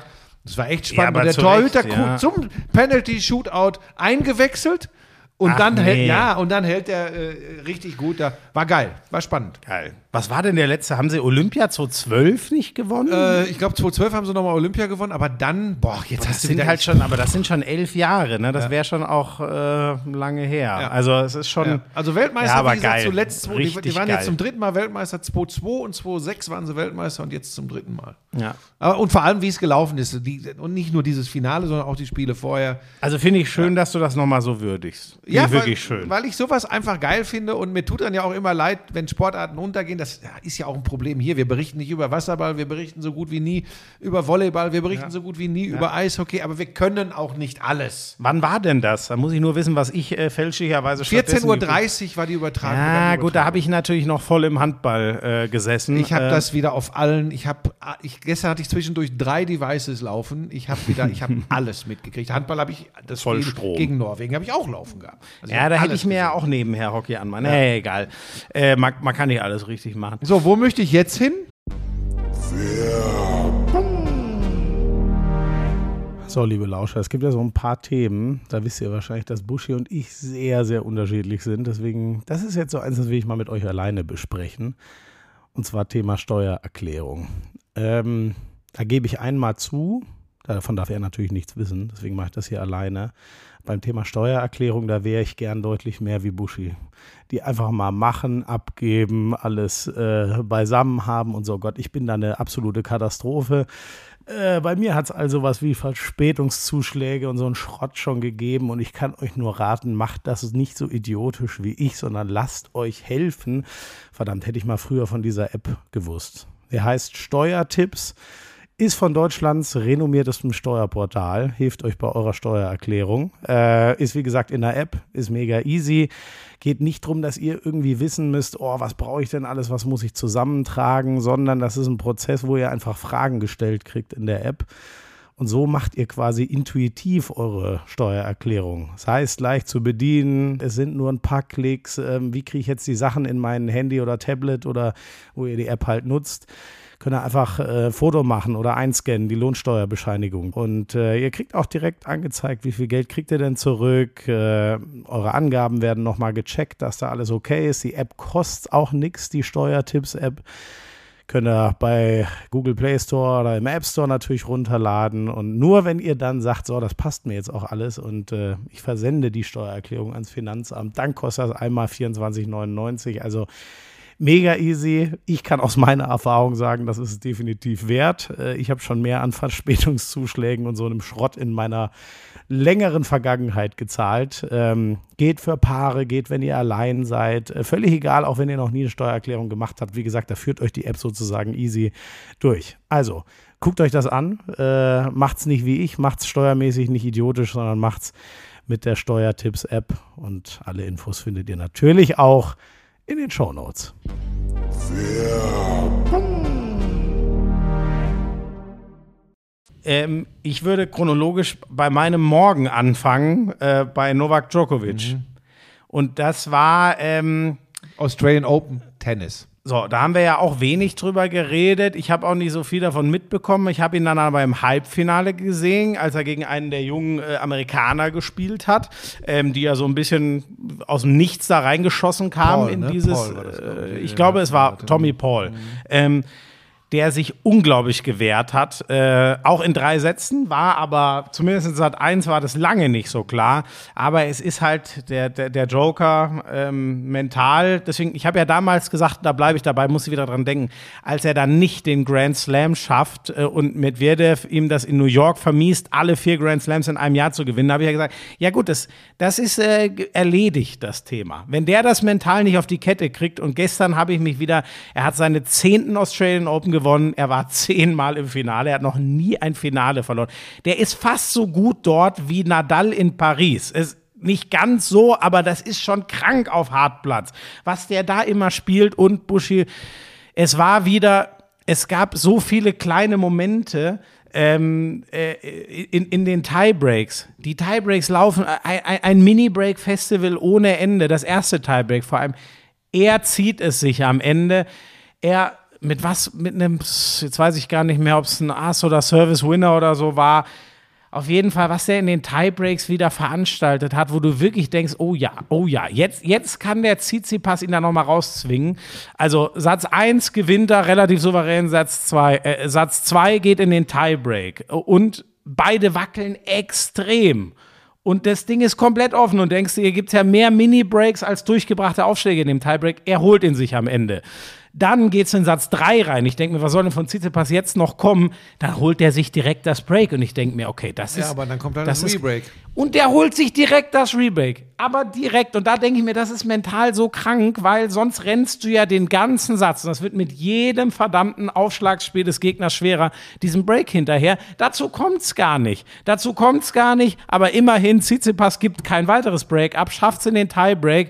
Das war echt spannend. Ja, und der zu Torhüter Recht, ja. zum Penalty-Shootout eingewechselt. Und Ach, dann nee. hält, ja, und dann hält er äh, richtig gut da. War geil, war spannend. Geil. Was war denn der letzte? Haben sie Olympia zweitausendzwölf nicht gewonnen? Äh, ich glaube, zweitausendzwölf haben sie nochmal Olympia gewonnen, aber dann, boah, jetzt das hast du sind wieder halt schon, aber das sind schon elf Jahre, ne? Das Ja. wäre schon auch äh, lange her. Ja. Also es ist schon. Ja. Also Weltmeister, Ja, aber wie gesagt, geil. zuletzt, die, Richtig die waren geil. jetzt zum dritten Mal Weltmeister, zweitausendzwei und zweitausendsechs waren sie Weltmeister und jetzt zum dritten Mal. Ja. Aber, und vor allem, wie es gelaufen ist. Die, und nicht nur dieses Finale, sondern auch die Spiele vorher. Also finde ich schön, dass du das nochmal so würdigst. Finde Ja, ich wirklich weil, schön. weil ich sowas einfach geil finde und mir tut dann ja auch immer leid, wenn Sportarten untergehen. Das ja, ist ja auch ein Problem hier. Wir berichten nicht über Wasserball, wir berichten so gut wie nie über Volleyball, wir berichten Ja. so gut wie nie über Eishockey, aber wir können auch nicht alles. Wann war denn das? Da muss ich nur wissen, was ich äh, fälschlicherweise vierzehn Uhr stattdessen dreißig war die Übertragung. Ja, war die gut, da Übertragung. habe ich natürlich noch voll im Handball äh, gesessen. Ich habe äh, das wieder auf allen. Ich habe, ich, gestern hatte ich zwischendurch drei Devices laufen. Ich habe wieder, ich habe alles mitgekriegt. Handball habe ich das Voll Spiel Strom. gegen Norwegen habe ich auch laufen gehabt. Also ich Ja, hab da hätte alles ich mir ja gesehen. auch nebenher Hockey anmachen. Nee, egal. Äh, man, man kann nicht alles richtig machen. So, wo möchte ich jetzt hin? So, liebe Lauscher, es gibt ja so ein paar Themen, da wisst ihr wahrscheinlich, dass Buschi und ich sehr, sehr unterschiedlich sind. Deswegen, das ist jetzt so eins, das will ich mal mit euch alleine besprechen. Und zwar Thema Steuererklärung. Ähm, da gebe ich einmal zu, davon darf er natürlich nichts wissen, deswegen mache ich das hier alleine. Beim Thema Steuererklärung, da wäre ich gern deutlich mehr wie Buschi. Die einfach mal machen, abgeben, alles äh, beisammen haben und so. Gott, ich bin da eine absolute Katastrophe. Äh, bei mir hat es also was wie Verspätungszuschläge und so einen Schrott schon gegeben und ich kann euch nur raten, macht das nicht so idiotisch wie ich, sondern lasst euch helfen. Verdammt, hätte ich mal früher von dieser App gewusst. Der heißt Steuertipps, ist von Deutschlands renommiertestem Steuerportal, hilft euch bei eurer Steuererklärung. Äh, ist wie gesagt in der App, ist mega easy. Geht nicht darum, dass ihr irgendwie wissen müsst, oh, was brauche ich denn alles, was muss ich zusammentragen, sondern das ist ein Prozess, wo ihr einfach Fragen gestellt kriegt in der App. Und so macht ihr quasi intuitiv eure Steuererklärung. Das heißt, leicht zu bedienen, es sind nur ein paar Klicks. Ähm, wie kriege ich jetzt die Sachen in mein Handy oder Tablet oder wo ihr die App halt nutzt? Könnt ihr einfach äh, Foto machen oder einscannen, die Lohnsteuerbescheinigung. Und äh, ihr kriegt auch direkt angezeigt, wie viel Geld kriegt ihr denn zurück. Äh, eure Angaben werden nochmal gecheckt, dass da alles okay ist. Die App kostet auch nichts, die Steuertipps-App. Könnt ihr bei Google Play Store oder im App Store natürlich runterladen. Und nur wenn ihr dann sagt, so, das passt mir jetzt auch alles und äh, ich versende die Steuererklärung ans Finanzamt, dann kostet das einmal vierundzwanzig neunundneunzig. Also mega easy. Ich kann aus meiner Erfahrung sagen, das ist es definitiv wert. Ich habe schon mehr an Verspätungszuschlägen und so einem Schrott in meiner längeren Vergangenheit gezahlt. Ähm, geht für Paare, geht, wenn ihr allein seid. Äh, völlig egal, auch wenn ihr noch nie eine Steuererklärung gemacht habt. Wie gesagt, da führt euch die App sozusagen easy durch. Also, guckt euch das an. Äh, macht's nicht wie ich, macht's steuermäßig nicht idiotisch, sondern macht's mit der Steuertipps-App. Und alle Infos findet ihr natürlich auch in den Shownotes. Ähm, ich würde chronologisch bei meinem Morgen anfangen, äh, bei Novak Djokovic. Mhm. Und das war ähm, Australian Open Tennis. So, da haben wir ja auch wenig drüber geredet. Ich habe auch nicht so viel davon mitbekommen. Ich habe ihn dann aber im Halbfinale gesehen, als er gegen einen der jungen äh, Amerikaner gespielt hat, ähm, die ja so ein bisschen aus dem Nichts da reingeschossen kamen Paul, in ne? dieses. Paul war das, glaub ich. Äh, ich glaube, es war Tommy Paul. Mhm. Ähm, der sich unglaublich gewehrt hat, äh, auch in drei Sätzen, war aber, zumindest in Sat eins war das lange nicht so klar, aber es ist halt der, der, der Joker ähm, mental, deswegen, ich habe ja damals gesagt, da bleibe ich dabei, muss ich wieder dran denken, als er dann nicht den Grand Slam schafft äh, und Medvedev ihm das in New York vermiest, alle vier Grand Slams in einem Jahr zu gewinnen, habe ich ja gesagt, ja gut, das, das ist äh, erledigt, das Thema. Wenn der das mental nicht auf die Kette kriegt und gestern habe ich mich wieder, er hat seine zehnten Australian Open gewonnen, er war zehnmal im Finale, er hat noch nie ein Finale verloren. Der ist fast so gut dort wie Nadal in Paris. Es nicht ganz so, aber das ist schon krank auf Hartplatz. Was der da immer spielt und Buschi, es war wieder, es gab so viele kleine Momente ähm, äh, in, in den Tiebreaks. Die Tiebreaks laufen, ein, ein Mini-Break-Festival ohne Ende, das erste Tiebreak vor allem. Er zieht es sich am Ende. Er mit was, mit einem, jetzt weiß ich gar nicht mehr, ob es ein Ass oder Service Winner oder so war. Auf jeden Fall, was der in den Tiebreaks wieder veranstaltet hat, wo du wirklich denkst, oh ja, oh ja, jetzt, jetzt kann der Tsitsipas ihn da nochmal rauszwingen. Also Satz eins gewinnt er relativ souverän, Satz zwei, äh, Satz zwei geht in den Tiebreak und beide wackeln extrem. Und das Ding ist komplett offen und denkst dir, hier gibt es ja mehr Mini-Breaks als durchgebrachte Aufschläge in dem Tiebreak. Er holt ihn sich am Ende. Dann geht's in Satz drei rein. Ich denke mir, was soll denn von Tsitsipas jetzt noch kommen? Dann holt er sich direkt das Break. Und ich denke mir, okay, das ist... Ja, aber dann kommt dann das, das ist, Rebreak. Und der holt sich direkt das Rebreak. Aber direkt. Und da denke ich mir, das ist mental so krank, weil sonst rennst du ja den ganzen Satz. Und das wird mit jedem verdammten Aufschlagsspiel des Gegners schwerer, diesem Break hinterher. Dazu kommt's gar nicht. Dazu kommt's gar nicht. Aber immerhin, Tsitsipas gibt kein weiteres Break ab, schafft's in den Tiebreak.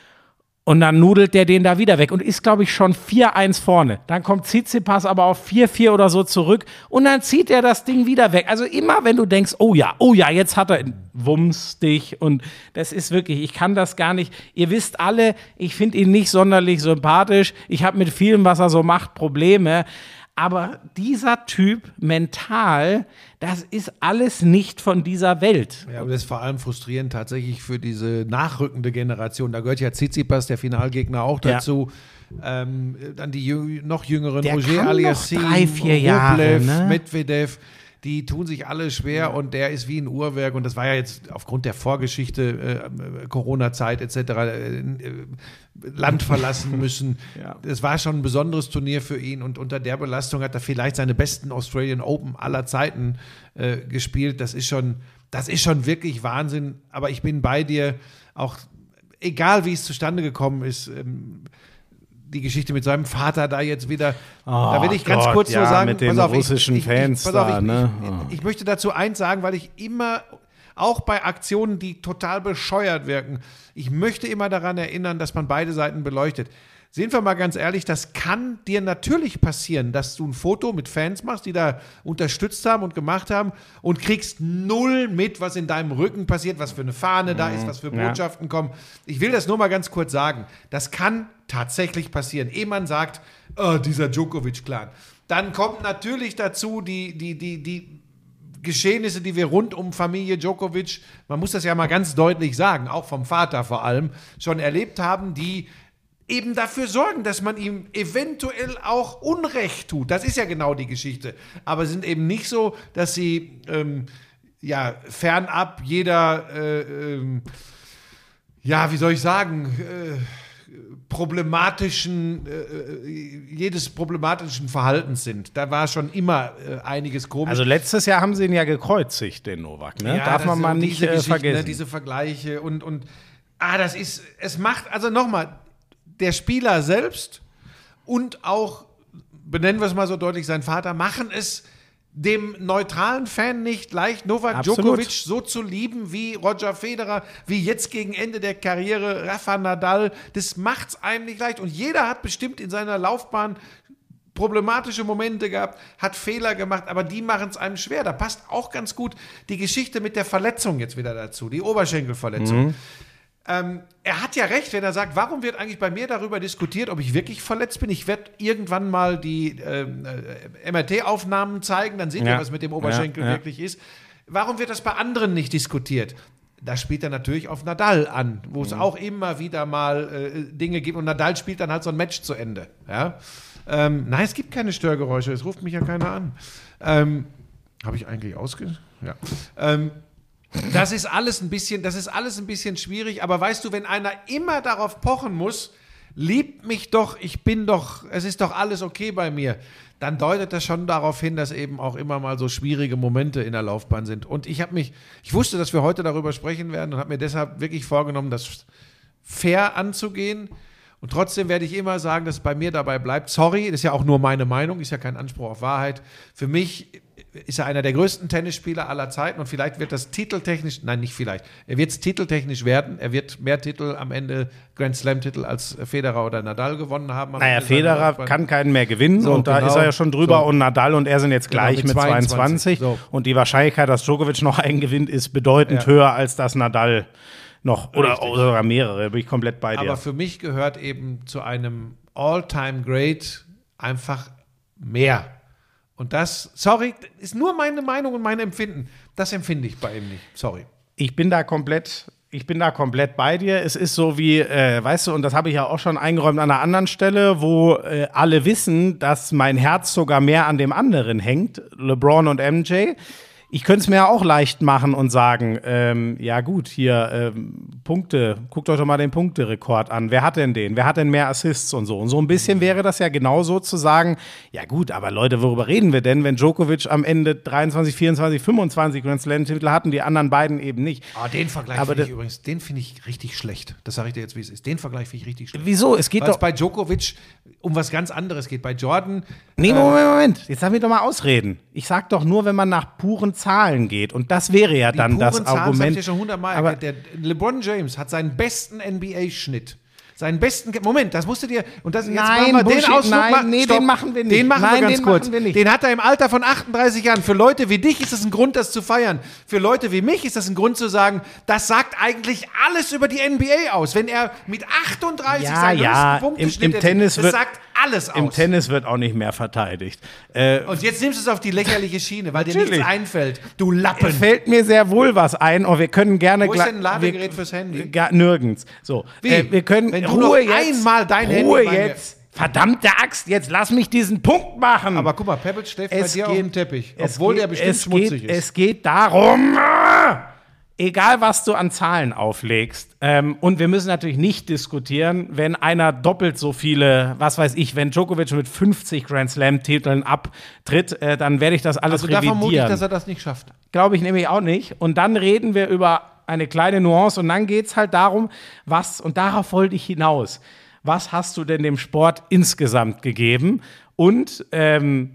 Und dann nudelt der den da wieder weg und ist, glaube ich, schon vier eins vorne. Dann kommt Tsitsipas aber auf vier vier oder so zurück und dann zieht er das Ding wieder weg. Also immer, wenn du denkst, oh ja, oh ja, jetzt hat er Wumms dich und das ist wirklich, ich kann das gar nicht. Ihr wisst alle, ich finde ihn nicht sonderlich sympathisch. Ich habe mit vielem, was er so macht, Probleme. Aber dieser Typ mental, das ist alles nicht von dieser Welt. Ja, und das ist vor allem frustrierend tatsächlich für diese nachrückende Generation. Da gehört ja Tsitsipas, der Finalgegner, auch dazu. Ja. Ähm, dann die jüng- noch jüngeren, der Roger Aliassime, drei, vier Jahre, ne? Medvedev. Die tun sich alle schwer ja. Und der ist wie ein Uhrwerk. Und das war ja jetzt aufgrund der Vorgeschichte, äh, Corona-Zeit et cetera, äh, Land verlassen müssen. Ja. Das war schon ein besonderes Turnier für ihn. Und unter der Belastung hat er vielleicht seine besten Australian Open aller Zeiten äh, gespielt. Das ist schon, das ist schon wirklich Wahnsinn. Aber ich bin bei dir, auch egal wie es zustande gekommen ist, ähm, die Geschichte mit seinem Vater da jetzt wieder, oh, da will ich ganz Gott, kurz ja, nur sagen, mit den pass auf, russischen ich, ich, Fans ich, pass auf, da, ich, ne? ich, Oh. ich möchte dazu eins sagen, weil ich immer, auch bei Aktionen, die total bescheuert wirken, ich möchte immer daran erinnern, dass man beide Seiten beleuchtet. Sehen wir mal ganz ehrlich, das kann dir natürlich passieren, dass du ein Foto mit Fans machst, die da unterstützt haben und gemacht haben und kriegst null mit, was in deinem Rücken passiert, was für eine Fahne da ist, was für Botschaften ja. kommen. Ich will das nur mal ganz kurz sagen. Das kann tatsächlich passieren. Ehe man sagt, oh, dieser Djokovic-Clan. Dann kommt natürlich dazu die, die, die, die Geschehnisse, die wir rund um Familie Djokovic, man muss das ja mal ganz deutlich sagen, auch vom Vater vor allem, schon erlebt haben, die eben dafür sorgen, dass man ihm eventuell auch Unrecht tut. Das ist ja genau die Geschichte. Aber sind eben nicht so, dass sie ähm, ja, fernab jeder, äh, ähm, ja, wie soll ich sagen, äh, problematischen, äh, jedes problematischen Verhaltens sind. Da war schon immer äh, einiges komisch. Also letztes Jahr haben sie ihn ja gekreuzigt, den Novak. Ne? Ja, Darf man mal nicht äh, vergessen. Ne, diese Vergleiche und, und ah, das ist, es macht, also nochmal, der Spieler selbst und auch, benennen wir es mal so deutlich, sein Vater, machen es dem neutralen Fan nicht leicht, Novak Absolut. Djokovic so zu lieben wie Roger Federer, wie jetzt gegen Ende der Karriere Rafa Nadal. Das macht's einem nicht leicht. Und jeder hat bestimmt in seiner Laufbahn problematische Momente gehabt, hat Fehler gemacht, aber die machen es einem schwer. Da passt auch ganz gut die Geschichte mit der Verletzung jetzt wieder dazu, die Oberschenkelverletzung. Mhm. Ähm, er hat ja recht, wenn er sagt, warum wird eigentlich bei mir darüber diskutiert, ob ich wirklich verletzt bin? Ich werde irgendwann mal die ähm, äh, M R T-Aufnahmen zeigen, dann seht ihr, ja. was mit dem Oberschenkel ja, ja. wirklich ist. Warum wird das bei anderen nicht diskutiert? Da spielt er natürlich auf Nadal an, wo es mhm. auch immer wieder mal äh, Dinge gibt und Nadal spielt dann halt so ein Match zu Ende. Ja? Ähm, nein, es gibt keine Störgeräusche, es ruft mich ja keiner an. Ähm, Habe ich eigentlich ausge... Ja. Ähm, Das ist alles ein bisschen, das ist alles ein bisschen schwierig, aber weißt du, wenn einer immer darauf pochen muss, liebt mich doch, ich bin doch, es ist doch alles okay bei mir, dann deutet das schon darauf hin, dass eben auch immer mal so schwierige Momente in der Laufbahn sind. Und ich habe mich, ich wusste, dass wir heute darüber sprechen werden und habe mir deshalb wirklich vorgenommen, das fair anzugehen. Und trotzdem werde ich immer sagen, dass es bei mir dabei bleibt. Sorry, das ist ja auch nur meine Meinung, ist ja kein Anspruch auf Wahrheit. Für mich ist er einer der größten Tennisspieler aller Zeiten und vielleicht wird das titeltechnisch, nein, nicht vielleicht, er wird es titeltechnisch werden. Er wird mehr Titel am Ende, Grand Slam-Titel, als Federer oder Nadal gewonnen haben. Naja, Federer kann keinen mehr gewinnen so, und da genau. ist er ja schon drüber so. Und Nadal und er sind jetzt gleich genau, mit, mit zweiundzwanzig. So. Und die Wahrscheinlichkeit, dass Djokovic noch einen gewinnt, ist bedeutend ja. höher, als dass Nadal noch oder, oder sogar mehrere, bin ich komplett bei dir. Aber für mich gehört eben zu einem All-Time-Great einfach mehr. Und das, sorry, ist nur meine Meinung und mein Empfinden. Das empfinde ich bei ihm nicht. Sorry. Ich bin da komplett, ich bin da komplett bei dir. Es ist so wie, äh, weißt du, und das habe ich ja auch schon eingeräumt an einer anderen Stelle, wo äh, alle wissen, dass mein Herz sogar mehr an dem anderen hängt, LeBron und M J. Ich könnte es mir ja auch leicht machen und sagen, ähm, ja gut, hier ähm, Punkte, guckt euch doch mal den Punkterekord an. Wer hat denn den? Wer hat denn mehr Assists und so? Und so ein bisschen wäre das ja genauso zu sagen, ja gut, aber Leute, worüber reden wir denn, wenn Djokovic am Ende dreiundzwanzig, vierundzwanzig, fünfundzwanzig Grand Slam-Titel hatten, die anderen beiden eben nicht. Oh, den Vergleich Aber finde ich das- übrigens, den finde ich richtig schlecht. Das sage ich dir jetzt, wie es ist. Den Vergleich finde ich richtig schlecht. Wieso? Es geht Weil es doch. bei Djokovic um was ganz anderes geht. Bei Jordan, Nee, Moment, Moment. Jetzt lass mich doch mal ausreden. Ich sag doch nur, wenn man nach puren Zahlen geht. Und das wäre ja die dann puren das Zahlen, das hab Argument. ich ja schon hundertmal Aber- erklärt. Der LeBron James hat seinen besten N B A-Schnitt. Seinen besten, Moment, das musst du dir, und das, jetzt Nein, machen wir Bullshit, den Ausflug nein, mal, nee, stopp. den machen wir nicht. Den machen Nein, wir ganz den kurz. machen wir nicht. Den hat er im Alter von achtunddreißig Jahren. Für Leute wie dich ist das ein Grund, das zu feiern. Für Leute wie mich ist das ein Grund zu sagen, das sagt eigentlich alles über die N B A aus. Wenn er mit achtunddreißig Ja, seinen ja, höchsten Punkteschnitt im- im erzielt, Tennis das wird- sagt alles aus. Im Tennis wird auch nicht mehr verteidigt. Äh, Und jetzt nimmst du es auf die lächerliche Schiene, weil dir Natürlich. nichts einfällt. Du Lappen. fällt mir sehr wohl was ein. Und wir können gerne Wo ist gla- denn ein Ladegerät wir- fürs Handy? Gar, nirgends. So, Wie? Äh, wir können Wenn du Ruhe noch jetzt. einmal dein Handy Ruhe bei mir- jetzt. Verdammte Axt, jetzt lass mich diesen Punkt machen. Aber guck mal, Pebble schläft bei Es dir auf geht- dem Teppich, es obwohl geht, der bestimmt es schmutzig geht, ist. Es geht darum, äh, egal was du an Zahlen auflegst, ähm, und wir müssen natürlich nicht diskutieren, wenn einer doppelt so viele, was weiß ich, wenn Djokovic mit fünfzig Grand Slam-Titeln abtritt, äh, dann werde ich das alles Also da vermute ich, revidieren. dass er das nicht schafft. Glaube ich nämlich auch nicht. Und dann reden wir über eine kleine Nuance und dann geht es halt darum, was, und darauf wollte ich hinaus, was hast du denn dem Sport insgesamt gegeben? Und ähm,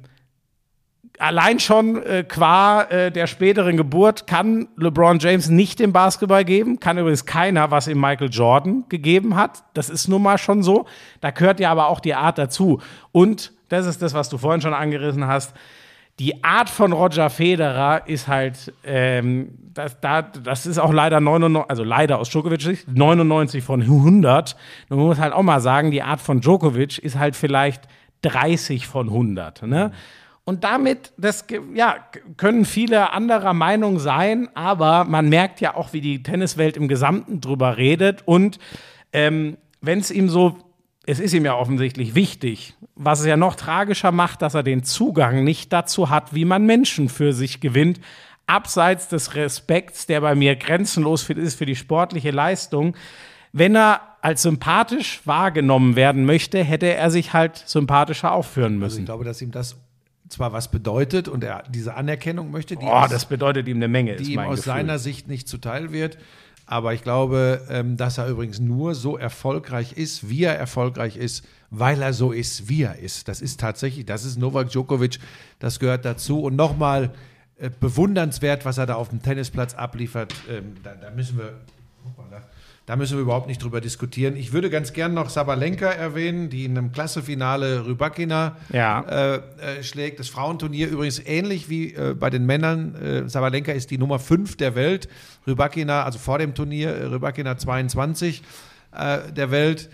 allein schon äh, qua äh, der späteren Geburt kann LeBron James nicht den Basketball geben, kann übrigens keiner, was ihm Michael Jordan gegeben hat. Das ist nun mal schon so. Da gehört ja aber auch die Art dazu. Und das ist das, was du vorhin schon angerissen hast. Die Art von Roger Federer ist halt, ähm, das, da, das ist auch leider neunundneunzig, also leider aus Djokovic Sicht, neunundneunzig von hundert. Und man muss halt auch mal sagen, die Art von Djokovic ist halt vielleicht dreißig von hundert. Ne? Und damit, das ja, können viele anderer Meinung sein, aber man merkt ja auch, wie die Tenniswelt im Gesamten drüber redet. Und ähm, wenn es ihm so, es ist ihm ja offensichtlich wichtig, was es ja noch tragischer macht, dass er den Zugang nicht dazu hat, wie man Menschen für sich gewinnt, abseits des Respekts, der bei mir grenzenlos ist für die sportliche Leistung. Wenn er als sympathisch wahrgenommen werden möchte, hätte er sich halt sympathischer aufführen Also müssen. ich glaube, dass ihm das zwar was bedeutet und er diese Anerkennung möchte, die, Oh, aus, das bedeutet ihm eine Menge, ist die ihm mein aus Gefühl. seiner Sicht nicht zuteil wird. Aber ich glaube, ähm, dass er übrigens nur so erfolgreich ist, wie er erfolgreich ist, weil er so ist, wie er ist. Das ist tatsächlich, das ist Novak Djokovic, das gehört dazu. Und nochmal äh, bewundernswert, was er da auf dem Tennisplatz abliefert. Ähm, da, da müssen wir, hoppala, da müssen wir überhaupt nicht drüber diskutieren. Ich würde ganz gern noch Sabalenka erwähnen, die in einem Klassefinale Rybakina Ja. äh, äh, schlägt. Das Frauenturnier übrigens ähnlich wie äh, bei den Männern. Äh, Sabalenka ist die Nummer fünf der Welt. Rybakina, also vor dem Turnier, äh, Rybakina zweiundzwanzig äh, der Welt.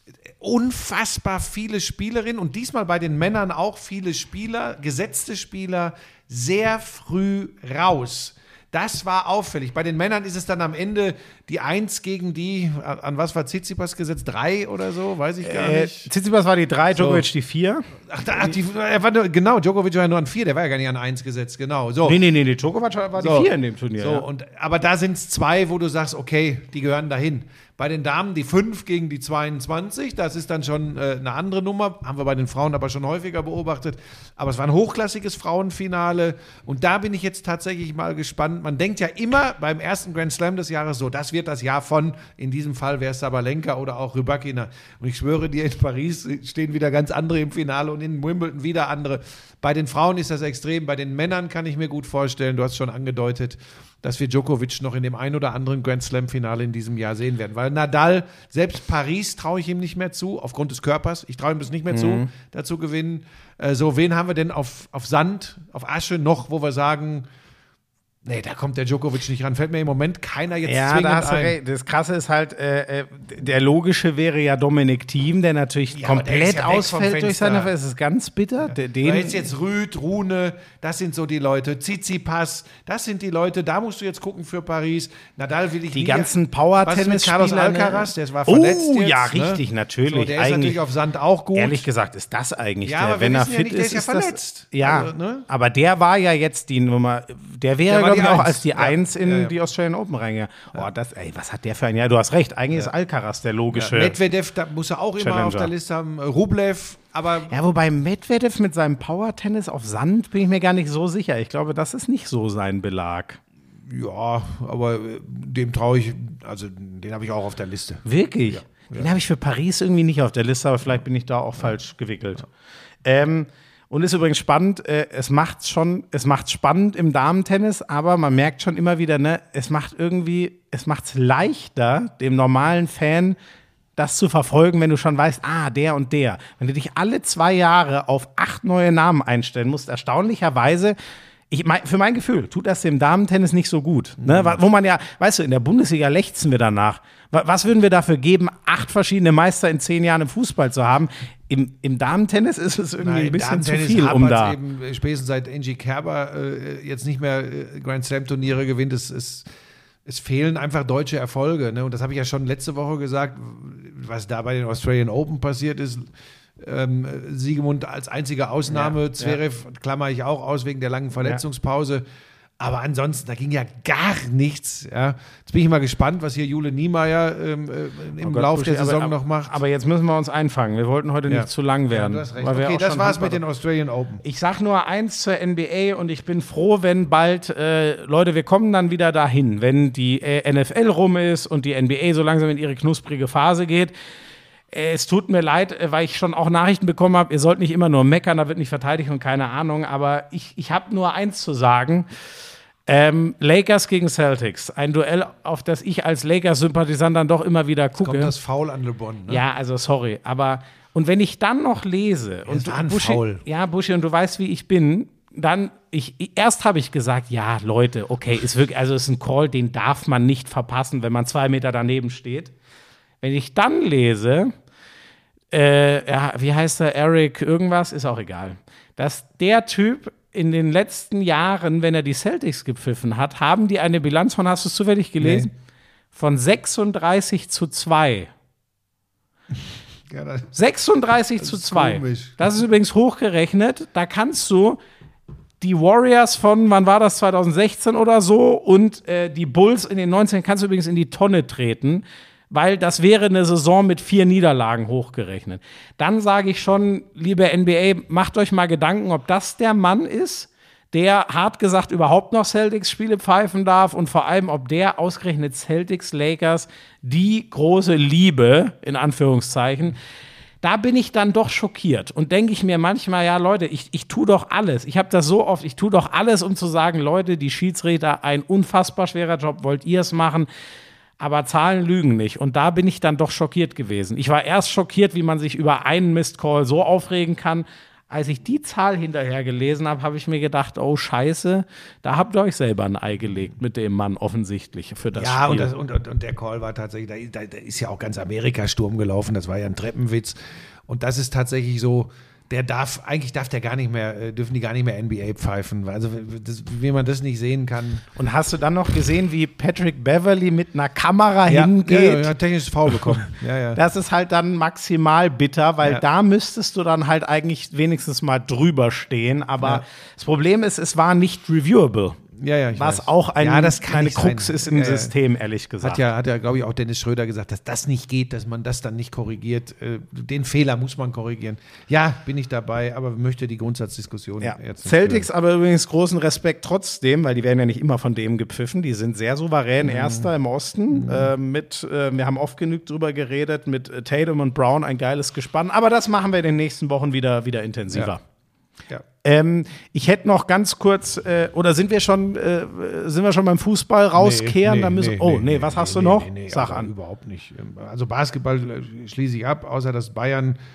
Unfassbar viele Spielerinnen und diesmal bei den Männern auch viele Spieler, gesetzte Spieler, sehr früh raus. Das war auffällig. Bei den Männern ist es dann am Ende die Eins gegen die, an, an was war Tsitsipas gesetzt? Drei oder so? Weiß ich gar Äh, nicht. Tsitsipas war die drei, Djokovic die vier. Ach, da, ach, die, er war nur, genau, Djokovic war ja nur an vier, der war ja gar nicht an eins gesetzt, genau. So. Nee, nee, nee, nee, Djokovic war die So. vier in dem Turnier. So, ja. und, aber da sind es zwei, wo du sagst, okay, die gehören dahin. Bei den Damen die fünf gegen die zweiundzwanzig, das ist dann schon äh, eine andere Nummer, haben wir bei den Frauen aber schon häufiger beobachtet. Aber es war ein hochklassiges Frauenfinale und da bin ich jetzt tatsächlich mal gespannt. Man denkt ja immer beim ersten Grand Slam des Jahres so, das wird das Jahr von, in diesem Fall wäre es Sabalenka oder auch Rybakina. Und ich schwöre dir, in Paris stehen wieder ganz andere im Finale und in Wimbledon wieder andere. Bei den Frauen ist das extrem, bei den Männern kann ich mir gut vorstellen, du hast schon angedeutet, dass wir Djokovic noch in dem ein oder anderen Grand Slam-Finale in diesem Jahr sehen werden. Weil Nadal, selbst Paris traue ich ihm nicht mehr zu, aufgrund des Körpers. Ich traue ihm das nicht mehr Mhm. zu, dazu gewinnen. Äh, so, wen haben wir denn auf, auf Sand, auf Asche noch, wo wir sagen, Nee, da kommt der Djokovic nicht ran. Fällt mir im Moment keiner jetzt Ja, zwingend da hast du ein. recht. Das Krasse ist halt, äh, äh, der logische wäre ja Dominic Thiem, der natürlich Ja, aber der ist komplett ja weg vom ausfällt durch Fenster. seine. Es ist ganz bitter. Der- Da Den, ist jetzt Rüd, Rune, das sind so die Leute. Tsitsipas, das sind die Leute, da musst du jetzt gucken für Paris. Nadal will ich die nie. ganzen Was mit Power-Tennis-Spieler. Carlos Alcaraz, der war verletzt Oh, jetzt, ja, ne? richtig, natürlich. So, der ist Eigentlich, natürlich auf Sand auch gut. Ehrlich gesagt, ist das eigentlich Ja, der, aber wir wenn er wissen ja fit nicht, der ist, ist ja ist das, verletzt. Ja, Also, ne? aber der war ja jetzt die Nummer, der wäre, Der war glaube ich, die auch Eins. als die Ja. Eins in Ja, ja. die Australian Open reingegangen. Oh, das, ey, was hat der für ein Jahr? Du hast recht, eigentlich ist Alcaraz der logische. Ja, Medvedev, da muss er auch immer Challenger. auf der Liste haben. Rublev, aber Ja, wobei Medvedev mit seinem Power-Tennis auf Sand bin ich mir gar nicht so sicher. Ich glaube, das ist nicht so sein Belag. ja, aber äh, dem traue ich, also den habe ich auch auf der Liste. Wirklich? Den habe ich für Paris irgendwie nicht auf der Liste, aber vielleicht bin ich da auch falsch gewickelt. Ähm, und ist übrigens spannend, äh, es macht schon, es macht spannend im Damentennis, aber man merkt schon immer wieder, ne, es macht irgendwie, es macht es leichter, dem normalen Fan das zu verfolgen, wenn du schon weißt, ah, der und der. Wenn du dich alle zwei Jahre auf acht neue Namen einstellen musst, erstaunlicherweise, ich mein, für mein Gefühl, tut das dem Damentennis nicht so gut. Ne? Wo man ja, weißt du, in der Bundesliga lechzen wir danach. Wa- Was würden wir dafür geben, acht verschiedene Meister in zehn Jahren im Fußball zu haben? Im, im Damentennis ist es irgendwie Nein, ein bisschen zu Damentennis viel, um hapert's da. eben äh, spätestens seit Angie Kerber äh, jetzt nicht mehr äh, Grand Slam Turniere gewinnt. Es, es, es fehlen einfach deutsche Erfolge. Ne? Und das habe ich ja schon letzte Woche gesagt, was da bei den Australian Open passiert ist. Ähm, Siegemund als einzige Ausnahme, Ja, Zverev klammer ich auch aus wegen der langen Verletzungspause. Aber ansonsten, da ging ja gar nichts. Ja. Jetzt bin ich mal gespannt, was hier Jule Niemeyer ähm, äh, im Oh Gott, Lauf der Buschi, Saison aber, noch macht. Aber jetzt müssen wir uns einfangen. Wir wollten heute Ja. nicht zu lang Ja, werden. du hast recht. weil wir Okay, auch das schon war's Handball- mit den Australian Open. Ich sag nur eins zur N B A und ich bin froh, wenn bald, äh, Leute, wir kommen dann wieder dahin, wenn die äh, N F L rum ist und die N B A so langsam in ihre knusprige Phase geht. Äh, Es tut mir leid, äh, weil ich schon auch Nachrichten bekommen habe, ihr sollt nicht immer nur meckern, da wird nicht verteidigt und keine Ahnung, aber ich, ich habe nur eins zu sagen. Ähm, Lakers gegen Celtics, ein Duell, auf das ich als Lakers-Sympathisant dann doch immer wieder gucke. Kommt das Foul an LeBron, ne? Ja, also sorry, aber und wenn ich dann noch lese und Es war ein Buschi, Foul. ja, Buschi, und du weißt, wie ich bin, dann ich erst habe ich gesagt, ja, Leute, okay, ist wirklich, also ist ein Call, den darf man nicht verpassen, wenn man zwei Meter daneben steht. Wenn ich dann lese, äh, ja, wie heißt er, Eric irgendwas, ist auch egal, dass der Typ in den letzten Jahren, wenn er die Celtics gepfiffen hat, haben die eine Bilanz von, hast du es zufällig gelesen? Nee. Von sechsunddreißig zu zwei. Ja, das- sechsunddreißig zu ist zwei. komisch. Das ist übrigens hochgerechnet. Da kannst du die Warriors von, wann war das, zwanzig sechzehn oder so, und äh, die Bulls in den neunzehn kannst du übrigens in die Tonne treten, weil das wäre eine Saison mit vier Niederlagen hochgerechnet. Dann sage ich schon, liebe N B A, macht euch mal Gedanken, ob das der Mann ist, der hart gesagt überhaupt noch Celtics-Spiele pfeifen darf und vor allem, ob der ausgerechnet Celtics-Lakers die große Liebe, in Anführungszeichen, da bin ich dann doch schockiert und denke ich mir manchmal, ja Leute, ich, ich tue doch alles. Ich habe das so oft, ich tue doch alles, um zu sagen, Leute, die Schiedsrichter, ein unfassbar schwerer Job, wollt ihr es machen? Aber Zahlen lügen nicht. Und da bin ich dann doch schockiert gewesen. Ich war erst schockiert, wie man sich über einen Missed Call so aufregen kann. Als ich die Zahl hinterher gelesen habe, habe ich mir gedacht, oh Scheiße, da habt ihr euch selber ein Ei gelegt mit dem Mann offensichtlich für das Ja, Spiel. und, das, und, und, und der Call war tatsächlich, da, da, da ist ja auch ganz Amerika Sturm gelaufen, das war ja ein Treppenwitz. Und das ist tatsächlich so, der darf, eigentlich darf der gar nicht mehr, äh, dürfen die gar nicht mehr N B A pfeifen. Also, das, wie man das nicht sehen kann. Und hast du dann noch gesehen, wie Patrick Beverly mit einer Kamera Ja, hingeht? ja, hat technisches Foul bekommen. ja, ja. Das ist halt dann maximal bitter, weil Ja. da müsstest du dann halt eigentlich wenigstens mal drüber stehen. Aber Ja. das Problem ist, es war nicht reviewable. ja, ja, ich Was weiß. auch ein, ja, das kann eine nicht Krux sein. ist im Ja, ja. System, ehrlich gesagt. Hat ja, hat ja, glaube ich, auch Dennis Schröder gesagt, dass das nicht geht, dass man das dann nicht korrigiert. Äh, Den Fehler muss man korrigieren. Ja, bin ich dabei, aber möchte die Grundsatzdiskussion Ja. jetzt nicht Celtics führen. aber übrigens großen Respekt trotzdem, weil die werden ja nicht immer von dem gepfiffen. Die sind sehr souverän Erster im Osten. Äh, mit, äh, wir haben oft genug drüber geredet, mit äh, Tatum und Brown ein geiles Gespann. Aber das machen wir in den nächsten Wochen wieder, wieder intensiver. Ja. Ähm, ich hätte noch ganz kurz, äh, oder sind wir schon, äh, sind wir schon beim Fußball rauskehren? Nee, Da müssen, nee, oh, nee, nee, was nee, hast du nee, noch? nee, nee, Sag also an. Überhaupt nicht. Also Basketball äh, schließe ich ab, außer dass Bayern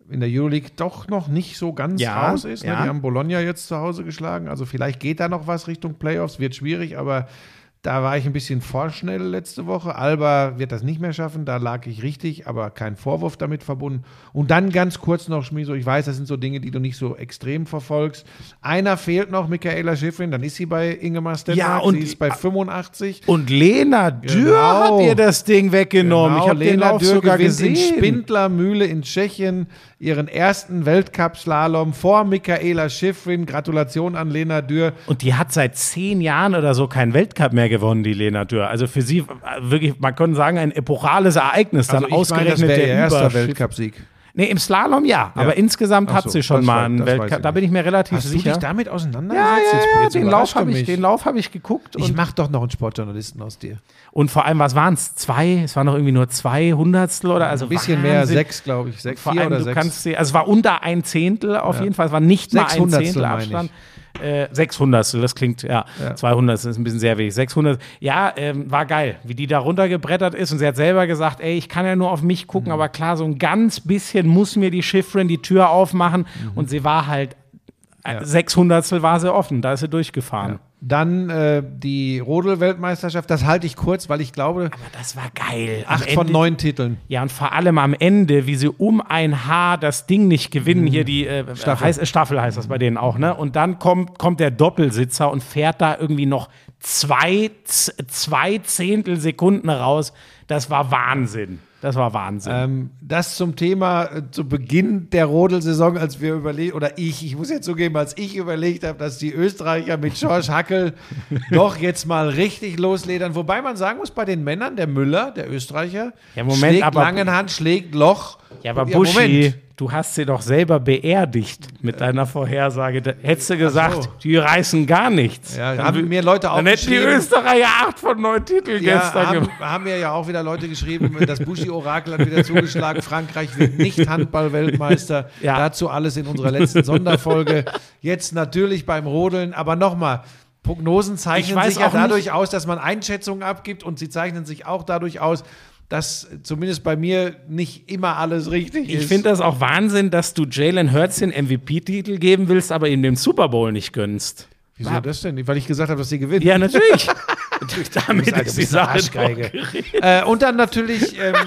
in der Euroleague doch noch nicht so ganz Ja, raus ist. Ne? ja. Die haben Bologna jetzt zu Hause geschlagen. Also vielleicht geht da noch was Richtung Playoffs. Wird schwierig, aber da war ich ein bisschen vorschnell letzte Woche. Alba wird das nicht mehr schaffen. Da lag ich richtig, aber kein Vorwurf damit verbunden. Und dann ganz kurz noch, Schmieso, ich weiß, das sind so Dinge, die du nicht so extrem verfolgst. Einer fehlt noch, Michaela Schifrin. Dann ist sie bei Ingemar Stenmark. Ja, und sie ist bei fünfundachtzig. Und Lena Dürr Genau. hat ihr das Ding weggenommen. Genau, ich habe den Lena Lauf Dürr sogar gewinnt gesehen. in Spindlermühle in Tschechien ihren ersten Weltcup-Slalom vor Michaela Schifrin. Gratulation an Lena Dürr. Und die hat seit zehn Jahren oder so keinen Weltcup mehr gewonnen, die Lena Dürr. Also für sie äh, wirklich, man könnte sagen, ein epochales Ereignis. Dann Also ich meine, ausgerechnet das wäre der ihr erster Überschiff- Weltcup-Sieg. Nee, im Slalom ja, aber insgesamt Ach hat so, sie schon das mal weiß- einen das weiß ich Weltcup. Da nicht. bin ich mir relativ Hast du sicher. dich damit ja, auseinandergesetzt? ja, Jetzt- ja, jetzt den überrascht Lauf habe du ich, mich. den Lauf hab ich geguckt. Ich Und, mach doch noch einen Sportjournalisten aus dir. und vor allem, was waren es? Zwei? Es waren noch irgendwie nur zwei Hundertstel oder? Also Ein bisschen Wahnsinn. mehr, sechs, glaube ich. Sechs, Vor vier allem, oder du sechs. kannst sie, also es war unter ein Zehntel auf jeden Fall, es war nicht mal ein Sechshundertstel, Zehntel meine ich. Abstand. Äh, Sechshundertstel, das klingt, ja, Ja. zweihundertstel ist ein bisschen sehr wenig. Sechshundert, ja, ähm, war geil, wie die da runtergebrettert ist und sie hat selber gesagt, ey, ich kann ja nur auf mich gucken, aber klar, so ein ganz bisschen muss mir die Schifrin die Tür aufmachen und sie war halt, äh, Sechshundertstel war sie offen, da ist sie durchgefahren. Dann äh, die Rodel-Weltmeisterschaft, das halte ich kurz, weil ich glaube, Aber das war geil. Am acht von Ende- neun Titeln. Ja, und vor allem am Ende, wie sie um ein Haar das Ding nicht gewinnen, hier die äh, Staffel. Heißt, Staffel heißt das bei denen auch, ne? Und dann kommt, kommt der Doppelsitzer und fährt da irgendwie noch zwei, z- zwei Zehntel Sekunden raus. Das war Wahnsinn. Das war Wahnsinn. Ähm, das zum Thema äh, zu Beginn der Rodel-Saison, als wir überlegt, oder ich, ich muss jetzt zugeben, als ich überlegt habe, dass die Österreicher mit George Hackel doch jetzt mal richtig losledern. Wobei man sagen muss, bei den Männern, der Müller, der Österreicher, Ja, Moment, schlägt aber- Langenhand, schlägt Loch. ja, aber Ja, Buschi, Moment. du hast sie doch selber beerdigt mit deiner Vorhersage. Da hättest du gesagt, so. die reißen gar nichts. Ja, Dann haben wü- mir Leute Dann hätten die aufgeschrieben. Österreicher acht von neun Titeln Ja, gestern haben, gemacht. haben mir ja auch wieder Leute geschrieben, das Buschi-Orakel hat wieder zugeschlagen, Frankreich wird nicht Handball-Weltmeister. Ja. Dazu alles in unserer letzten Sonderfolge. Jetzt natürlich beim Rodeln, aber nochmal, Prognosen Ich zeichnen weiß sich ja auch nicht- dadurch aus, dass man Einschätzungen abgibt und sie zeichnen sich auch dadurch aus, dass zumindest bei mir nicht immer alles richtig ist. Ich finde das auch Wahnsinn, dass du Jalen Hurts den M V P-Titel geben willst, aber ihm den Super Bowl nicht gönnst. Wieso das denn? Weil ich gesagt habe, dass sie gewinnt. Ja, natürlich. Damit Alter, ist du die bist eine Sache Arschgeige. durchgeredet. Äh, und dann natürlich, ähm,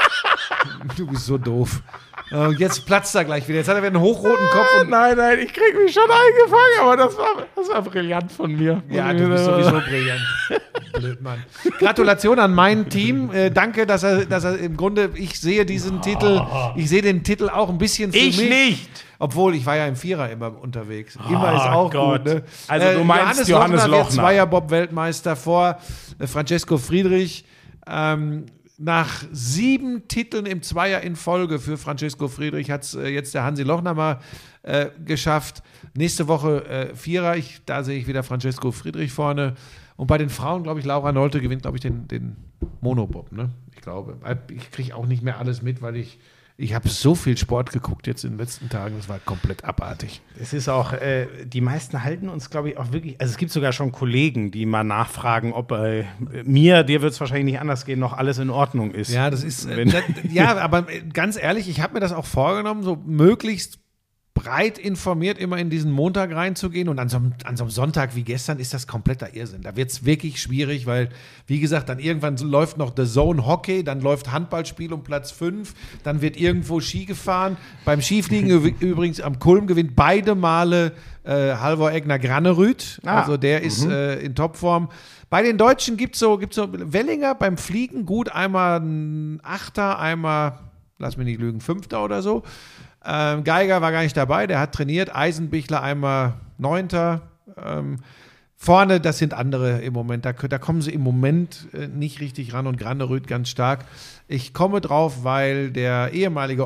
du bist so doof. Äh, jetzt platzt er gleich wieder. Jetzt hat er wieder einen hochroten Kopf. Und, Nein, nein, ich krieg mich schon eingefangen, aber das war, das war brillant von mir. ja, du bist sowieso brillant. Blöd, Mann. Gratulation an mein Team. Äh, danke, dass er, dass er im Grunde, ich sehe diesen Titel, ich sehe den Titel auch ein bisschen für Ich mich. nicht. Obwohl, ich war ja im Vierer immer unterwegs. Immer ist auch Gott. gut. Ne? Also du meinst Johannes wird Lochner. Zweierbob-Weltmeister vor äh, Francesco Friedrich. Ähm, nach sieben Titeln im Zweier in Folge für Francesco Friedrich hat es äh, jetzt der Hansi Lochner mal äh, geschafft. Nächste Woche äh, Vierer. Ich, da sehe ich wieder Francesco Friedrich vorne. Und bei den Frauen, glaube ich, Laura Nolte gewinnt, glaube ich, den, den Monobob. Ne? Ich glaube. Ich kriege auch nicht mehr alles mit, weil ich Ich habe so viel Sport geguckt jetzt in den letzten Tagen, das war komplett abartig. Es ist auch, äh, die meisten halten uns, glaube ich, auch wirklich, also es gibt sogar schon Kollegen, die mal nachfragen, ob bei mir, dir wird es wahrscheinlich nicht anders gehen, noch alles in Ordnung ist. Ja, das ist, äh, Wenn- das, ja, aber äh, ganz ehrlich, ich habe mir das auch vorgenommen, so möglichst breit informiert immer in diesen Montag reinzugehen und an so, einem, an so einem Sonntag wie gestern ist das kompletter Irrsinn. Da wird es wirklich schwierig, weil, wie gesagt, dann irgendwann läuft noch The Zone Hockey, dann läuft Handballspiel um Platz fünf, dann wird irgendwo Ski gefahren. Beim Skifliegen üb- übrigens am Kulm gewinnt beide Male äh, Halvor Egner Granerüth, Ah. also der ist äh, in Topform. Bei den Deutschen gibt es so, gibt's so Wellinger beim Fliegen gut, einmal ein Achter, einmal, lass mich nicht lügen, Fünfter oder so. Ähm, Geiger war gar nicht dabei, der hat trainiert. Eisenbichler einmal Neunter. Ähm, vorne, das sind andere im Moment. Da, da kommen sie im Moment äh, nicht richtig ran und Granerüth ganz stark. Ich komme drauf, weil der ehemalige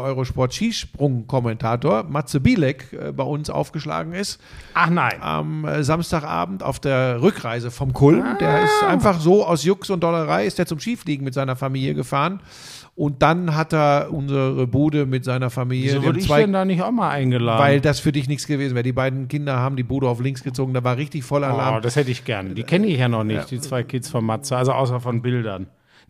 Eurosport-Skisprung-Kommentator Matze Bielek äh, bei uns aufgeschlagen ist. Ach nein. Am äh, Samstagabend auf der Rückreise vom Kulm. Der ist einfach so aus Jux und Dollerei, ist der zum Skifliegen mit seiner Familie gefahren. Und dann hat er unsere Bude mit seiner Familie. Wieso die haben wurde ich zwei- denn da nicht auch mal eingeladen? weil das für dich nichts gewesen wäre. Die beiden Kinder haben die Bude auf links gezogen, da war richtig voller oh, Alarm. das hätte ich gern. Die kenne ich ja noch nicht, die zwei Kids von Matze, also außer von Bildern.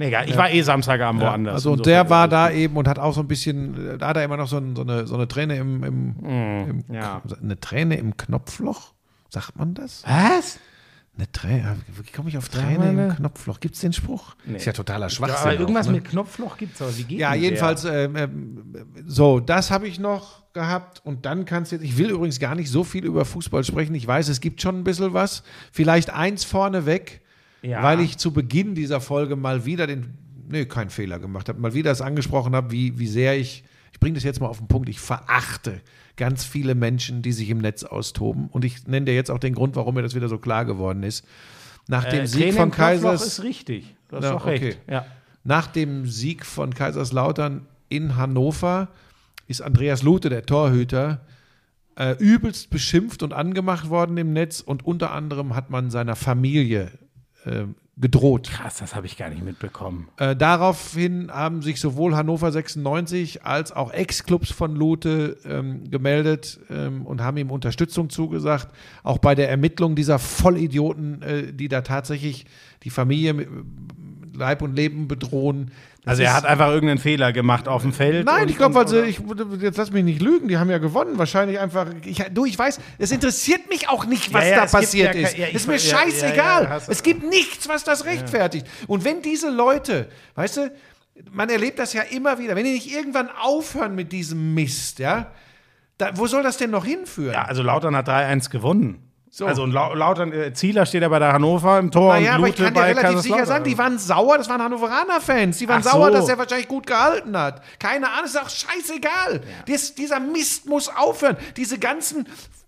Nee, egal. Ich war eh Samstagabend Ja, woanders. also und Insofern der war ist da es eben und hat auch so ein bisschen, da hat er immer noch so, ein, so, eine, so eine Träne im, im, im ja. eine Träne im Knopfloch, sagt man das? Was? Eine Träne, wie komme ich auf Träne eine- im Knopfloch? Gibt es den Spruch? Nee. Ist ja totaler Ja, Schwachsinn. aber irgendwas auch, ne? mit Knopfloch gibt's, aber wie geht Ja, denn jedenfalls, ähm, ähm, so, das habe ich noch gehabt und dann kannst du jetzt, ich will übrigens gar nicht so viel über Fußball sprechen, ich weiß, es gibt schon ein bisschen was, vielleicht eins vorneweg, Ja. weil ich zu Beginn dieser Folge mal wieder den, nee, keinen Fehler gemacht habe, mal wieder das angesprochen habe, wie, wie sehr ich, ich bringe das jetzt mal auf den Punkt, ich verachte ganz viele Menschen, die sich im Netz austoben und ich nenne dir jetzt auch den Grund, warum mir das wieder so klar geworden ist. Nach dem Äh, Sieg Träne von im Knopfloch Kaisers... ist richtig. Du hast Ja, doch recht. okay. Ja. Nach dem Sieg von Kaiserslautern in Hannover ist Andreas Lute, der Torhüter, äh, übelst beschimpft und angemacht worden im Netz und unter anderem hat man seiner Familie äh, gedroht. Krass, das habe ich gar nicht mitbekommen. Äh, daraufhin haben sich sowohl Hannover sechsundneunzig als auch Ex-Clubs von Lute ähm, gemeldet ähm, und haben ihm Unterstützung zugesagt. Auch bei der Ermittlung dieser Vollidioten, äh, die da tatsächlich die Familie mit Leib und Leben bedrohen. Das Also er ist- hat einfach irgendeinen Fehler gemacht auf dem Feld. Nein, und- ich glaube, und- also ich, jetzt lass mich nicht lügen, die haben ja gewonnen. Wahrscheinlich einfach, ich, du, ich weiß, es interessiert mich auch nicht, was Ja, ja, da es gibt passiert ja ist. ke- ja, ich ist mir ver- ja, ja, scheißegal. ja, hast du- es gibt nichts, was das rechtfertigt. Und wenn diese Leute, weißt du, man erlebt das ja immer wieder, wenn die nicht irgendwann aufhören mit diesem Mist, ja, da, wo soll das denn noch hinführen? Ja, also Lautern hat drei eins gewonnen. So. Also und Lau- Lautern, äh, Zieler steht ja bei der Hannover im Tor Naja, und aber ich Lute kann dir bei relativ sicher Kaiserslautern. sagen, die waren sauer, das waren Hannoveraner-Fans. Die waren Ach sauer, so. dass er wahrscheinlich gut gehalten hat. Keine Ahnung, ist auch scheißegal. Dies, dieser Mist muss aufhören. Diese ganzen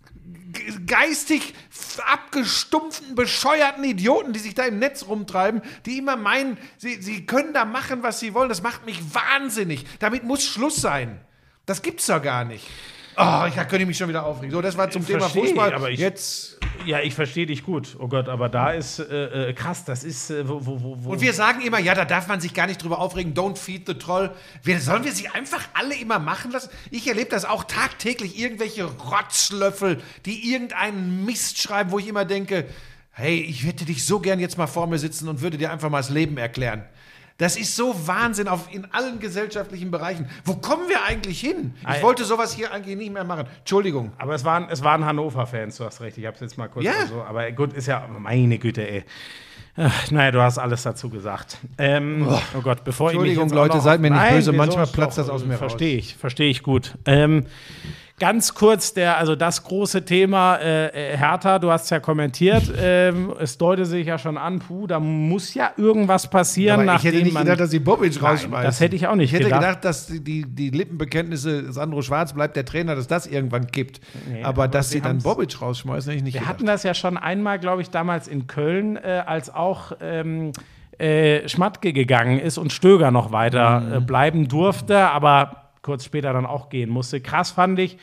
ge- geistig abgestumpften, bescheuerten Idioten, die sich da im Netz rumtreiben, die immer meinen, sie, sie können da machen, was sie wollen, das macht mich wahnsinnig. Damit muss Schluss sein. Das gibt's doch gar nicht. Oh, ich da könnte ich mich schon wieder aufregen. So, das war zum Ich Thema verstehe, Fußball. aber ich- Jetzt Ja, ich verstehe dich gut. Oh Gott, aber da ist äh, äh, krass, das ist äh, wo, wo, wo, wo. Und wir sagen immer, ja, da darf man sich gar nicht drüber aufregen, don't feed the troll. Wir, sollen wir sie einfach alle immer machen lassen? Ich erlebe das auch tagtäglich, irgendwelche Rotzlöffel, die irgendeinen Mist schreiben, wo ich immer denke, hey, ich hätte dich so gern jetzt mal vor mir sitzen und würde dir einfach mal das Leben erklären. Das ist so Wahnsinn auf, in allen gesellschaftlichen Bereichen. Wo kommen wir eigentlich hin? Ich Ah, wollte sowas hier eigentlich nicht mehr machen. Entschuldigung. Aber es waren, es waren Hannover-Fans, du hast recht. Ich hab's jetzt mal kurz Ja. so. Aber gut, ist ja, meine Güte, ey. Ach, naja, du hast alles dazu gesagt. Ähm, oh. Gott, bevor ich mich Entschuldigung, jetzt auch Leute, noch seid mir nicht Nein, böse, wieso? manchmal Ist platzt doch, das aus mir raus. Verstehe ich, verstehe ich gut. Ähm, ganz kurz, der, also das große Thema äh, Hertha, du hast es ja kommentiert, ähm, es deutet sich ja schon an, puh, da muss ja irgendwas passieren, Aber ich hätte nachdem nicht man... gedacht, dass sie Bobic Nein, rausschmeißen. das hätte ich auch nicht Ich hätte gedacht. gedacht, dass die, die, die Lippenbekenntnisse Sandro Schwarz bleibt der Trainer, dass das irgendwann kippt. Nee, aber, aber dass sie sie dann haben's- Bobic rausschmeißen, hätte ich nicht Wir gedacht. hatten das ja schon einmal, glaube ich, damals in Köln, äh, als auch ähm, äh, Schmatke gegangen ist und Stöger noch weiter Mhm. äh, bleiben durfte, aber kurz später dann auch gehen musste. Krass fand ich.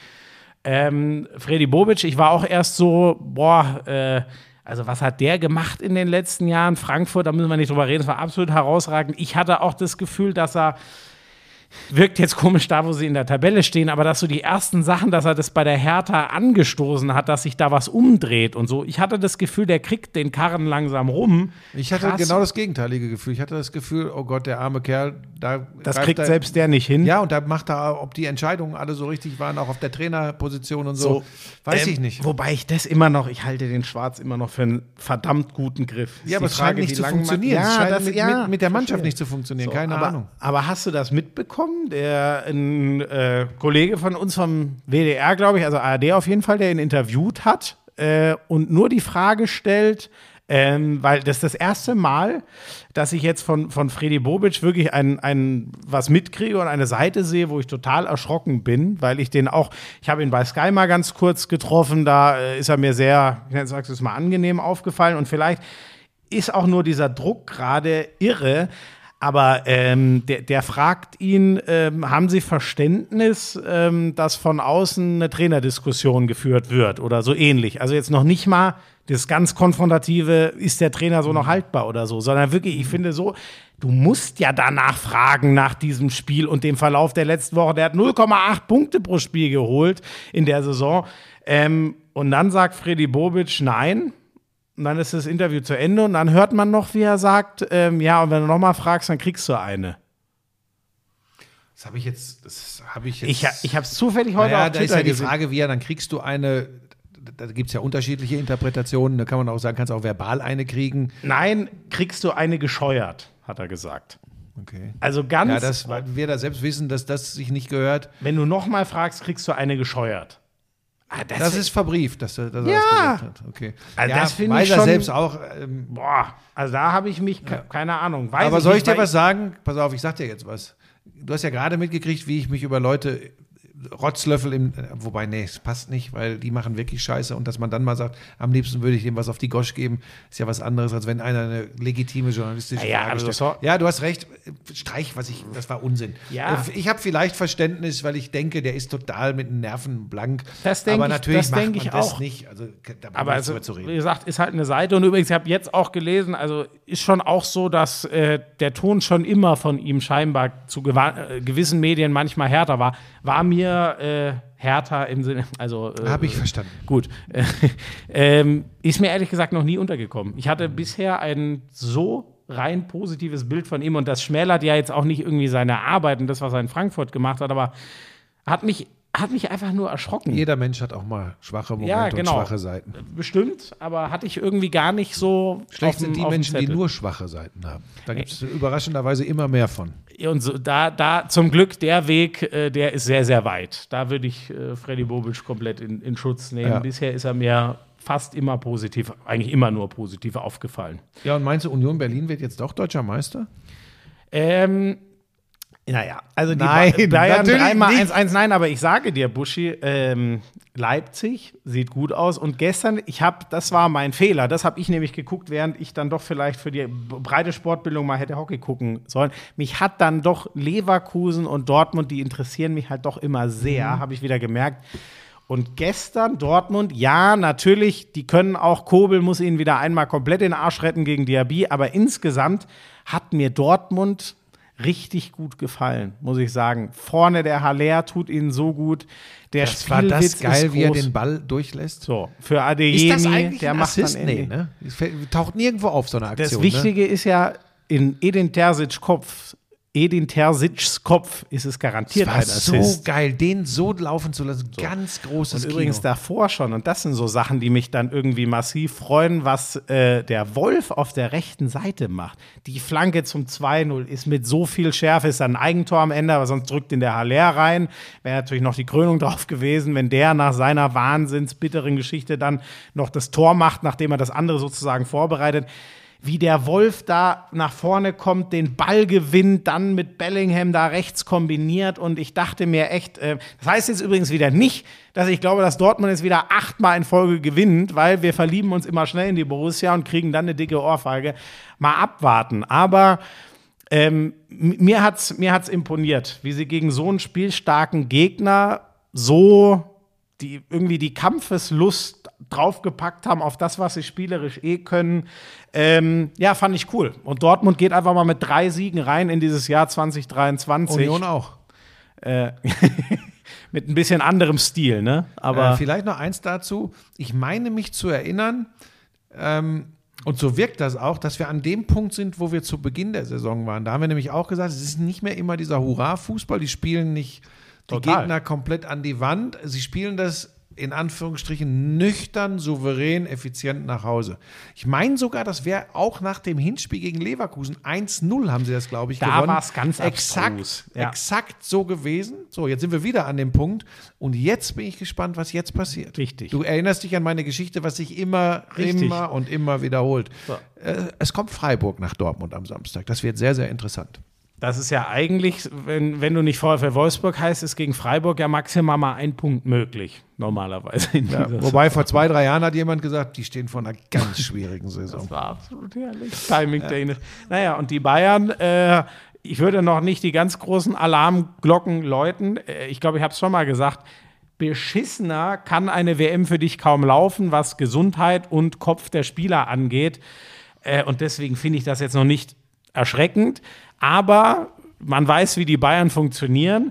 Ähm, Freddy Bobic, ich war auch erst so, boah, äh, also was hat der gemacht in den letzten Jahren? Frankfurt, da müssen wir nicht drüber reden, das war absolut herausragend. Ich hatte auch das Gefühl, dass er wirkt jetzt komisch da, wo sie in der Tabelle stehen, aber dass so die ersten Sachen, dass er das bei der Hertha angestoßen hat, dass sich da was umdreht und so. Ich hatte das Gefühl, der kriegt den Karren langsam rum. Ich hatte Krass. genau das gegenteilige Gefühl. Ich hatte das Gefühl, oh Gott, der arme Kerl, da Das greift kriegt er, selbst der nicht hin. Ja, und da macht er, ob die Entscheidungen alle so richtig waren, auch auf der Trainerposition und so, weiß ähm, ich nicht. Wobei ich das immer noch, ich halte den Schwarz immer noch für einen verdammt guten Griff. Ja, aber Ist es die scheint Frage, nicht wie zu lange man- funktionieren. es Ja, scheint das, mit, ja, mit, mit der Mannschaft verstehe. nicht zu funktionieren, So, keine aber, Ahnung. Aber hast du das mitbekommen? Der ein äh, Kollege von uns vom W D R, glaube ich, also A R D auf jeden Fall, der ihn interviewt hat äh, und nur die Frage stellt, ähm, weil das ist das erste Mal, dass ich jetzt von, von Freddy Bobic wirklich ein, ein, was mitkriege und eine Seite sehe, wo ich total erschrocken bin, weil ich den auch, ich habe ihn bei Sky mal ganz kurz getroffen, da äh, ist er mir sehr, ich sag's jetzt mal, angenehm aufgefallen und vielleicht ist auch nur dieser Druck gerade irre. Aber ähm, der, der fragt ihn, ähm, haben Sie Verständnis, ähm, dass von außen eine Trainerdiskussion geführt wird oder so ähnlich? Also jetzt noch nicht mal das ganz Konfrontative, ist der Trainer so noch haltbar oder so, sondern wirklich, ich finde so, du musst ja danach fragen nach diesem Spiel und dem Verlauf der letzten Woche. Der hat null Komma acht Punkte pro Spiel geholt in der Saison. Ähm, und dann sagt Freddy Bobic, nein, Und dann ist das Interview zu Ende und dann hört man noch, wie er sagt, ähm, ja, und wenn du nochmal fragst, dann kriegst du eine. Das habe ich jetzt, das habe ich jetzt. Ich, ich habe es zufällig heute naja, auf da Twitter ist ja die gesehen. Frage, wie ja, dann kriegst du eine, da gibt es ja unterschiedliche Interpretationen, da kann man auch sagen, kannst auch verbal eine kriegen. Nein, kriegst du eine gescheuert, hat er gesagt. Okay. Also ganz, Ja, das, weil wir da selbst wissen, dass das sich nicht gehört. wenn du nochmal fragst, kriegst du eine gescheuert. Ah, das, Das ist verbrieft, dass er, dass er Ja. das gesagt hat. Okay. Also ja, das finde weiß ich er schon- selbst auch. Ähm, boah, also da habe ich mich, ke- keine Ahnung. Weiß aber soll ich nicht, dir weil was sagen? Pass auf, ich sag dir jetzt was. Du hast ja gerade mitgekriegt, wie ich mich über Leute Rotzlöffel im, wobei, nee, es passt nicht, weil die machen wirklich Scheiße und dass man dann mal sagt, am liebsten würde ich dem was auf die Gosch geben, ist ja was anderes, als wenn einer eine legitime journalistische Ja, ja, Frage aber stellt. so- Ja, du hast recht, Streich, was ich, das war Unsinn. Ja. Ich habe vielleicht Verständnis, weil ich denke, der ist total mit den Nerven blank. Das denk aber ich- natürlich das macht denk man ich das auch. nicht. Also, da brauchen Aber wir nicht also, drüber zu wie reden. gesagt, ist halt eine Seite. Und übrigens, ich habe jetzt auch gelesen, also ist schon auch so, dass äh, der Ton schon immer von ihm scheinbar zu gewa- äh, gewissen Medien manchmal härter war. War mir äh, härter im Sinne, also äh, Habe ich verstanden. Gut. ähm, ist mir ehrlich gesagt noch nie untergekommen. Ich hatte bisher ein so rein positives Bild von ihm und das schmälert ja jetzt auch nicht irgendwie seine Arbeit und das, was er in Frankfurt gemacht hat, aber hat mich, hat mich einfach nur erschrocken. Jeder Mensch hat auch mal schwache Momente Ja, genau. und schwache Seiten. Bestimmt, aber hatte ich irgendwie gar nicht so Schlecht auf dem- sind die auf dem Menschen, die Zettel. nur schwache Seiten haben. Da gibt es überraschenderweise immer mehr von. Und so, da, da zum Glück der Weg, äh, der ist sehr, sehr weit. Da würde ich äh, Freddy Bobic komplett in, in Schutz nehmen. Ja. Bisher ist er mir fast immer positiv, eigentlich immer nur positiv aufgefallen. Ja, und meinst du, Union Berlin wird jetzt doch deutscher Meister? Ähm, naja, also die Nein, Ba- Bayern natürlich dreimal nicht. eins eins, nein, aber ich sage dir, Buschi, ähm, Leipzig sieht gut aus und gestern, ich habe, das war mein Fehler, das habe ich nämlich geguckt, während ich dann doch vielleicht für die breite Sportbildung mal hätte Hockey gucken sollen. Mich hat dann doch Leverkusen und Dortmund, die interessieren mich halt doch immer sehr, habe ich wieder gemerkt. Und gestern Dortmund, ja, natürlich, die können auch, Kobel muss ihnen wieder einmal komplett den Arsch retten gegen Diaby, aber insgesamt hat mir Dortmund richtig gut gefallen, muss ich sagen. Vorne der Haller tut ihnen so gut. Der Das war das Spielwitz geil, ist wie er groß. den Ball durchlässt. So, für Ist Adeyemi, das eigentlich der ein macht Assist? dann Nee, irgendwie- ne? Das fällt- taucht nirgendwo auf, so eine Aktion. Das Wichtige ist ja, in Edin Terzics Kopf, Edin Terzics Kopf ist es ne? garantiert Es ein war so Assist. geil, den so laufen zu lassen. Ganz großes Und übrigens Kino. davor schon, und das sind so Sachen, die mich dann irgendwie massiv freuen, was äh, der Wolf auf der rechten Seite macht. Die Flanke zum zwei null ist mit so viel Schärfe, ist dann ein Eigentor am Ende, aber sonst drückt ihn der Haller rein. Wäre natürlich noch die Krönung drauf gewesen, wenn der nach seiner wahnsinnsbitteren Geschichte dann noch das Tor macht, nachdem er das andere sozusagen vorbereitet. Wie der Wolf da nach vorne kommt, den Ball gewinnt, dann mit Bellingham da rechts kombiniert und ich dachte mir echt, äh, das heißt jetzt übrigens wieder nicht, dass ich glaube, dass Dortmund jetzt wieder achtmal in Folge gewinnt, weil wir verlieben uns immer schnell in die Borussia und kriegen dann eine dicke Ohrfeige. Mal abwarten, aber ähm, m- mir hat's, mir hat's imponiert, wie sie gegen so einen spielstarken Gegner so die irgendwie die Kampfeslust draufgepackt haben auf das, was sie spielerisch eh können. Ähm, ja, fand ich cool. Und Dortmund geht einfach mal mit drei Siegen rein in dieses Jahr zwanzig dreiundzwanzig. Union auch. Äh, mit ein bisschen anderem Stil, ne? Aber äh, vielleicht noch eins dazu. Ich meine mich zu erinnern, ähm, und so wirkt das auch, dass wir an dem Punkt sind, wo wir zu Beginn der Saison waren. Da haben wir nämlich auch gesagt, es ist nicht mehr immer dieser Hurra-Fußball, die spielen nicht die Total. Gegner komplett an die Wand. Sie spielen das in Anführungsstrichen nüchtern, souverän, effizient nach Hause. Ich meine sogar, das wäre auch nach dem Hinspiel gegen Leverkusen eins null haben sie das, glaube ich, Da gewonnen. war's ganz exakt, abstrus, ja. exakt so gewesen. So, jetzt sind wir wieder an dem Punkt und jetzt bin ich gespannt, was jetzt passiert. Richtig. Du erinnerst dich an meine Geschichte, was sich immer, Richtig. immer und immer wiederholt. So. Äh, es kommt Freiburg nach Dortmund am Samstag. Das wird sehr, sehr interessant. das ist ja eigentlich, wenn, wenn du nicht VfL Wolfsburg heißt, ist gegen Freiburg ja maximal mal ein Punkt möglich, normalerweise. In Ja, dieser wobei vor zwei, drei Jahren hat jemand gesagt, die stehen vor einer ganz schwierigen Saison. Das war absolut herrlich. Timing technisch. Naja, und die Bayern, äh, ich würde noch nicht die ganz großen Alarmglocken läuten. Äh, ich glaube, ich habe es schon mal gesagt. Beschissener kann eine W M für dich kaum laufen, was Gesundheit und Kopf der Spieler angeht. Äh, und deswegen finde ich das jetzt noch nicht erschreckend. Aber man weiß, wie die Bayern funktionieren.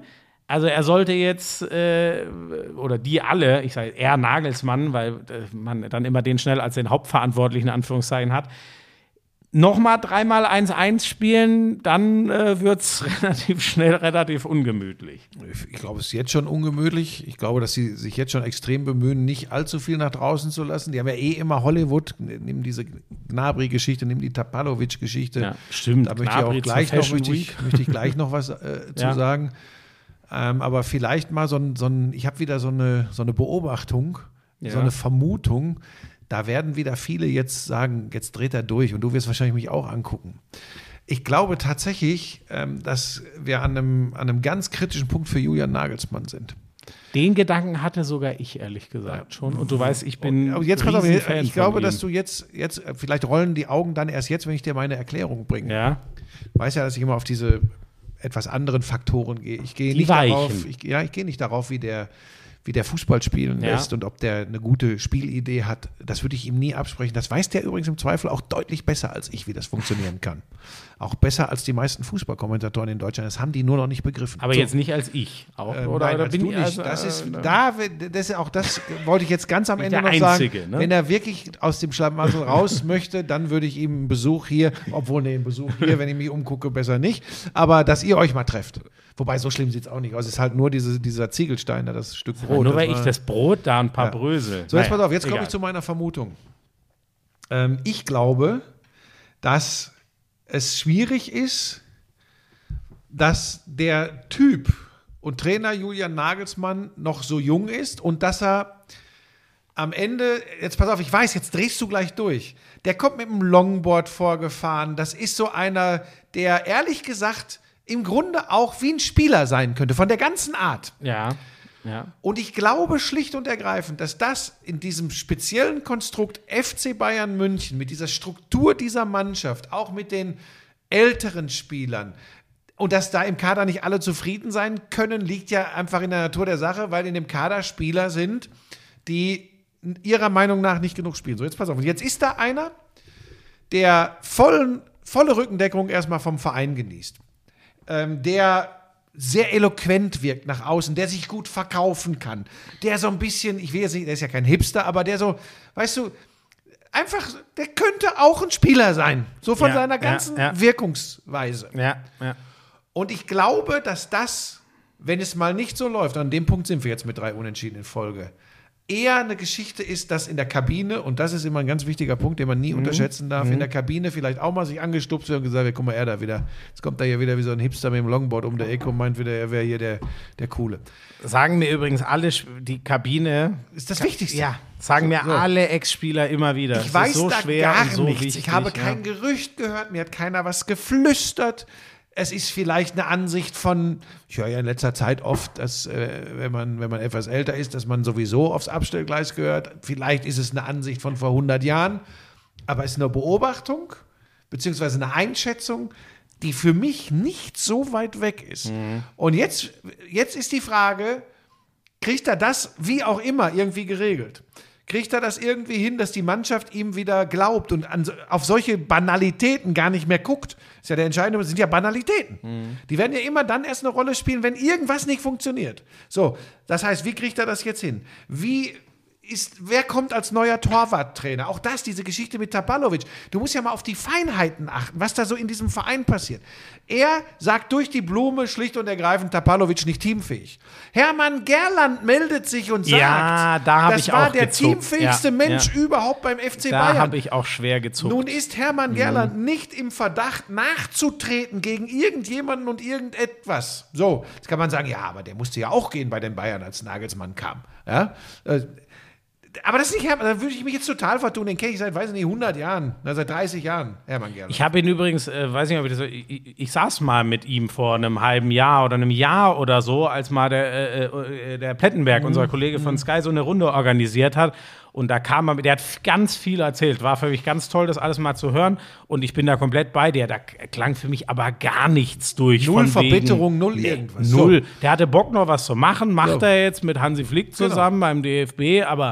Also er sollte jetzt, äh, oder die alle, ich sage eher Nagelsmann, weil äh, man dann immer den schnell als den Hauptverantwortlichen in Anführungszeichen hat, nochmal dreimal eins eins spielen, dann äh, wird es relativ schnell relativ ungemütlich. Ich glaube, es ist jetzt schon ungemütlich. Ich glaube, dass sie sich jetzt schon extrem bemühen, nicht allzu viel nach draußen zu lassen. Die haben ja eh immer Hollywood, nimm diese Gnabry-Geschichte, nimm die Tapalovic-Geschichte. Ja, stimmt. Da möchte ich auch gleich noch, möchte ich, möchte ich gleich noch was äh, zu ja. sagen. Ähm, aber vielleicht mal so ein, so ein ich habe wieder so eine, so eine Beobachtung, ja. so eine Vermutung. Da werden wieder viele jetzt sagen, jetzt dreht er durch und du wirst wahrscheinlich mich auch angucken. Ich glaube tatsächlich, ähm, dass wir an einem, an einem ganz kritischen Punkt für Julian Nagelsmann sind. Den Gedanken hatte sogar ich, ehrlich gesagt, schon. Und du weißt, ich bin und jetzt pass auf, ich, ich glaube, ihm. dass du jetzt, jetzt, vielleicht rollen die Augen dann erst jetzt, wenn ich dir meine Erklärung bringe. Ja. Weißt ja, dass ich immer auf diese etwas anderen Faktoren gehe. Ich gehe Die nicht Weichen. darauf, ich, ja, ich gehe nicht darauf, wie der wie der Fußball spielen Ja. lässt und ob der eine gute Spielidee hat, das würde ich ihm nie absprechen. Das weiß der übrigens im Zweifel auch deutlich besser als ich, wie das funktionieren kann. Auch besser als die meisten Fußballkommentatoren in Deutschland. Das haben die nur noch nicht begriffen. Aber so. jetzt nicht als ich. Auch, Ähm, oder nein, oder als bin du ich nicht. also, das ist, äh, da, das ist auch das wollte ich jetzt ganz am Nicht Ende der noch Einzige, sagen. ne? Wenn er wirklich aus dem Schlamassel raus möchte, dann würde ich ihm einen Besuch hier, obwohl ne, einen Besuch hier, wenn ich mich umgucke, besser nicht. Aber dass ihr euch mal trefft. Wobei, so schlimm sieht es auch nicht aus. Es ist halt nur diese, dieser Ziegelstein, da das Stück Brot. nur weil das ich war- das Brot da ein paar Ja. Brösel. So, jetzt Naja, pass auf, jetzt komme egal. ich zu meiner Vermutung. Ähm, ich glaube, dass es schwierig ist, dass der Typ und Trainer Julian Nagelsmann noch so jung ist und dass er am Ende, jetzt pass auf, ich weiß, jetzt drehst du gleich durch. Der kommt mit dem Longboard vorgefahren. Das ist so einer, der ehrlich gesagt im Grunde auch wie ein Spieler sein könnte, von der ganzen Art. Ja, ja. Und ich glaube schlicht und ergreifend, dass das in diesem speziellen Konstrukt F C Bayern München, mit dieser Struktur dieser Mannschaft, auch mit den älteren Spielern, und dass da im Kader nicht alle zufrieden sein können, liegt ja einfach in der Natur der Sache, weil in dem Kader Spieler sind, die ihrer Meinung nach nicht genug spielen. So, jetzt pass auf. Und jetzt ist da einer, der vollen, volle Rückendeckung erstmal vom Verein genießt, ähm, der sehr eloquent wirkt nach außen, der sich gut verkaufen kann, der so ein bisschen, ich will jetzt nicht, der ist ja kein Hipster, aber der so, weißt du, einfach, der könnte auch ein Spieler sein, so von Ja, seiner ja, ganzen ja. Wirkungsweise. Ja, ja. Und ich glaube, dass das, wenn es mal nicht so läuft, an dem Punkt sind wir jetzt mit drei Unentschieden in Folge, eher eine Geschichte ist, dass in der Kabine, und das ist immer ein ganz wichtiger Punkt, den man nie mhm. unterschätzen darf, mhm. in der Kabine vielleicht auch mal sich angestupst wird und gesagt wird, guck mal, er da wieder, jetzt kommt da hier wieder wie so ein Hipster mit dem Longboard um der Ecke und meint wieder, er wäre hier der, der Coole. Sagen mir übrigens alle, die Kabine Ist das Wichtigste. Ja, sagen mir So. alle Ex-Spieler immer wieder. Ich Es weiß ist so da schwer gar und so nichts. wichtig, Ich habe ja. kein Gerücht gehört, mir hat keiner was geflüstert. Es ist vielleicht eine Ansicht von, ich höre ja in letzter Zeit oft, dass, äh, wenn man, wenn man etwas älter ist, dass man sowieso aufs Abstellgleis gehört. Vielleicht ist es eine Ansicht von vor hundert Jahren, aber es ist eine Beobachtung, beziehungsweise eine Einschätzung, die für mich nicht so weit weg ist. Mhm. Und jetzt, jetzt ist die Frage, kriegt er das wie auch immer irgendwie geregelt? Kriegt er das irgendwie hin, dass die Mannschaft ihm wieder glaubt und an, auf solche Banalitäten gar nicht mehr guckt? Das ist ja der entscheidende, das sind ja Banalitäten. Mhm. Die werden ja immer dann erst eine Rolle spielen, wenn irgendwas nicht funktioniert. So, das heißt, wie kriegt er das jetzt hin? Wie ist, wer kommt als neuer Torwarttrainer? Auch das, diese Geschichte mit Tapalovic. Du musst ja mal auf die Feinheiten achten, was da so in diesem Verein passiert. Er sagt durch die Blume schlicht und ergreifend, Tapalovic nicht teamfähig. Hermann Gerland meldet sich und sagt, Ja, da hab das ich war auch der gezuckt. teamfähigste Ja, Mensch ja. überhaupt beim F C Da Bayern. habe ich auch schwer gezuckt. Nun ist Hermann Gerland mhm. nicht im Verdacht, nachzutreten gegen irgendjemanden und irgendetwas. So, jetzt kann man sagen, ja, aber der musste ja auch gehen bei den Bayern, als Nagelsmann kam. Ja, äh, aber das ist nicht Hermann, da würde ich mich jetzt total vertun. Den kenne ich seit, weiß ich nicht, hundert Jahren, na, seit dreißig Jahren, Hermann Gerland. Ich habe ihn übrigens, äh, weiß nicht, ob ich das so, ich, ich, ich saß mal mit ihm vor einem halben Jahr oder einem Jahr oder so, als mal der, äh, äh, der Plettenberg, mhm. unser Kollege von Sky, so eine Runde organisiert hat. Und da kam er, der hat ganz viel erzählt. War für mich ganz toll, das alles mal zu hören. Und ich bin da komplett bei dir. Da klang für mich aber gar nichts durch. Null von wegen, Verbitterung, null nee, irgendwas. Null. So. Der hatte Bock noch was zu machen. Macht So. er jetzt mit Hansi Flick zusammen Genau. beim D F B. Aber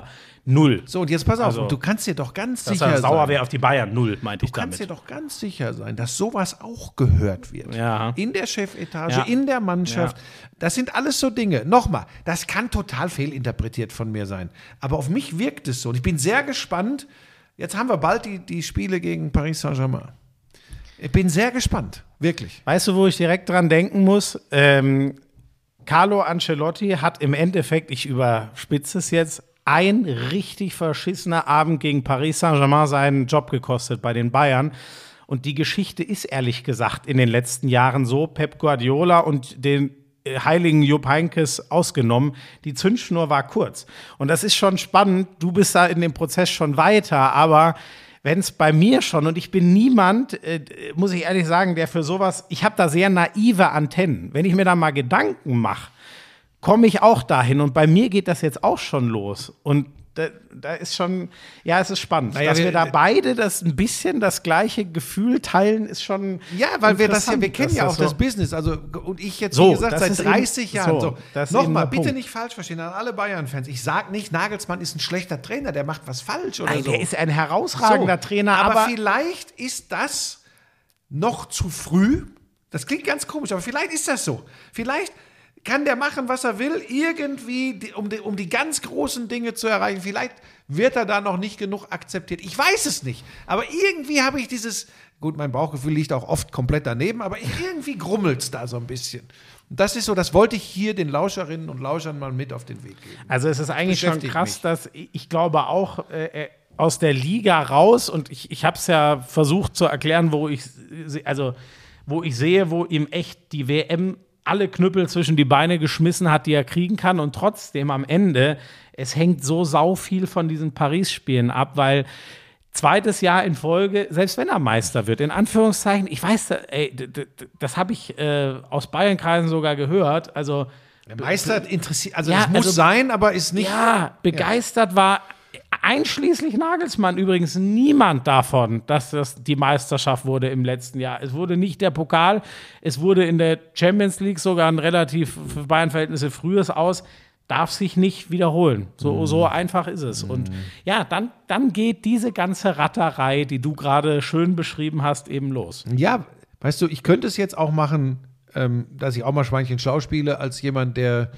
Null. So, und jetzt pass auf, Also, und du kannst dir doch ganz Dass sicher er sauer sein. wäre auf die Bayern. Null, meinte ich Du kannst damit. dir doch ganz sicher sein, dass sowas auch gehört wird. Ja. In der Chefetage, Ja. in der Mannschaft. Ja. Das sind alles so Dinge. Nochmal, das kann total fehlinterpretiert von mir sein. Aber auf mich wirkt es so. Und ich bin sehr gespannt. Jetzt haben wir bald die, die Spiele gegen Paris Saint-Germain. Ich bin sehr gespannt. Wirklich. Weißt du, wo ich direkt dran denken muss? Ähm, Carlo Ancelotti hat im Endeffekt, ich überspitze es jetzt, ein richtig verschissener Abend gegen Paris Saint-Germain seinen Job gekostet bei den Bayern. Und die Geschichte ist ehrlich gesagt in den letzten Jahren so, Pep Guardiola und den äh, heiligen Jupp Heynckes ausgenommen, die Zündschnur war kurz. Und das ist schon spannend, du bist da in dem Prozess schon weiter, aber wenn es bei mir schon, und ich bin niemand, äh, muss ich ehrlich sagen, der für sowas, ich habe da sehr naive Antennen. Wenn ich mir da mal Gedanken mache, komme ich auch dahin. Und bei mir geht das jetzt auch schon los. Und da, da ist schon, ja, es ist spannend. Naja, Dass wir, wir- da beide das ein bisschen das gleiche Gefühl teilen, ist schon Ja, weil wir das ja, interessant, wir kennen dass ja auch so- das Business. Also, und ich jetzt, So, wie gesagt, das seit ist eben- dreißig Jahren. so, So, das ist eben nochmal, der bitte Punkt. nicht falsch verstehen an alle Bayern-Fans. Ich sage nicht, Nagelsmann ist ein schlechter Trainer, der macht was falsch oder Nein, so. der ist ein herausragender So, Trainer, aber, aber, vielleicht ist das noch zu früh. Das klingt ganz komisch, aber vielleicht ist das so. Vielleicht kann der machen, was er will, irgendwie, die- um die, um die ganz großen Dinge zu erreichen. Vielleicht wird er da noch nicht genug akzeptiert. Ich weiß es nicht. Aber irgendwie habe ich dieses, gut, mein Bauchgefühl liegt auch oft komplett daneben, aber irgendwie grummelt es da so ein bisschen. Und das ist so, das wollte ich hier den Lauscherinnen und Lauschern mal mit auf den Weg geben. Also es ist eigentlich schon Beschäftigt krass, mich. dass ich, ich glaube auch äh, äh, aus der Liga raus, und ich, ich habe es ja versucht zu erklären, wo ich se- also wo ich sehe, wo ihm echt die W M alle Knüppel zwischen die Beine geschmissen hat, die er kriegen kann, und trotzdem am Ende, es hängt so sau viel von diesen Paris-Spielen ab, weil zweites Jahr in Folge, selbst wenn er Meister wird, in Anführungszeichen, ich weiß, ey, d- d- d- das habe ich äh, aus Bayernkreisen sogar gehört, also Der Meister interessiert, also Ja, es muss also- sein, aber ist nicht. ja, begeistert war einschließlich Nagelsmann übrigens niemand davon, dass das die Meisterschaft wurde im letzten Jahr. Es wurde nicht der Pokal, es wurde in der Champions League sogar ein relativ für Bayern-Verhältnisse frühes Aus. Darf sich nicht wiederholen. So, so einfach ist es. Und ja, dann, dann geht diese ganze Ratterei, die du gerade schön beschrieben hast, eben los. Ja, weißt du, ich könnte es jetzt auch machen, ähm, dass ich auch mal Schweinchen schlau spiele, als jemand, der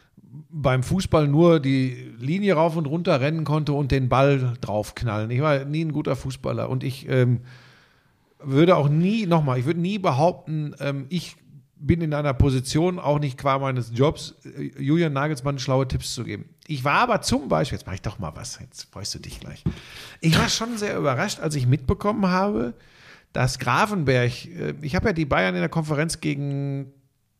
beim Fußball nur die Linie rauf und runter rennen konnte und den Ball draufknallen. Ich war nie ein guter Fußballer und ich ähm, würde auch nie, nochmal, ich würde nie behaupten, ähm, ich bin in einer Position, auch nicht qua meines Jobs, äh, Julian Nagelsmann schlaue Tipps zu geben. Ich war aber zum Beispiel, jetzt mache ich doch mal was, jetzt freust du dich gleich. Ich war schon sehr überrascht, als ich mitbekommen habe, dass Gravenberg, äh, ich habe ja die Bayern in der Konferenz gegen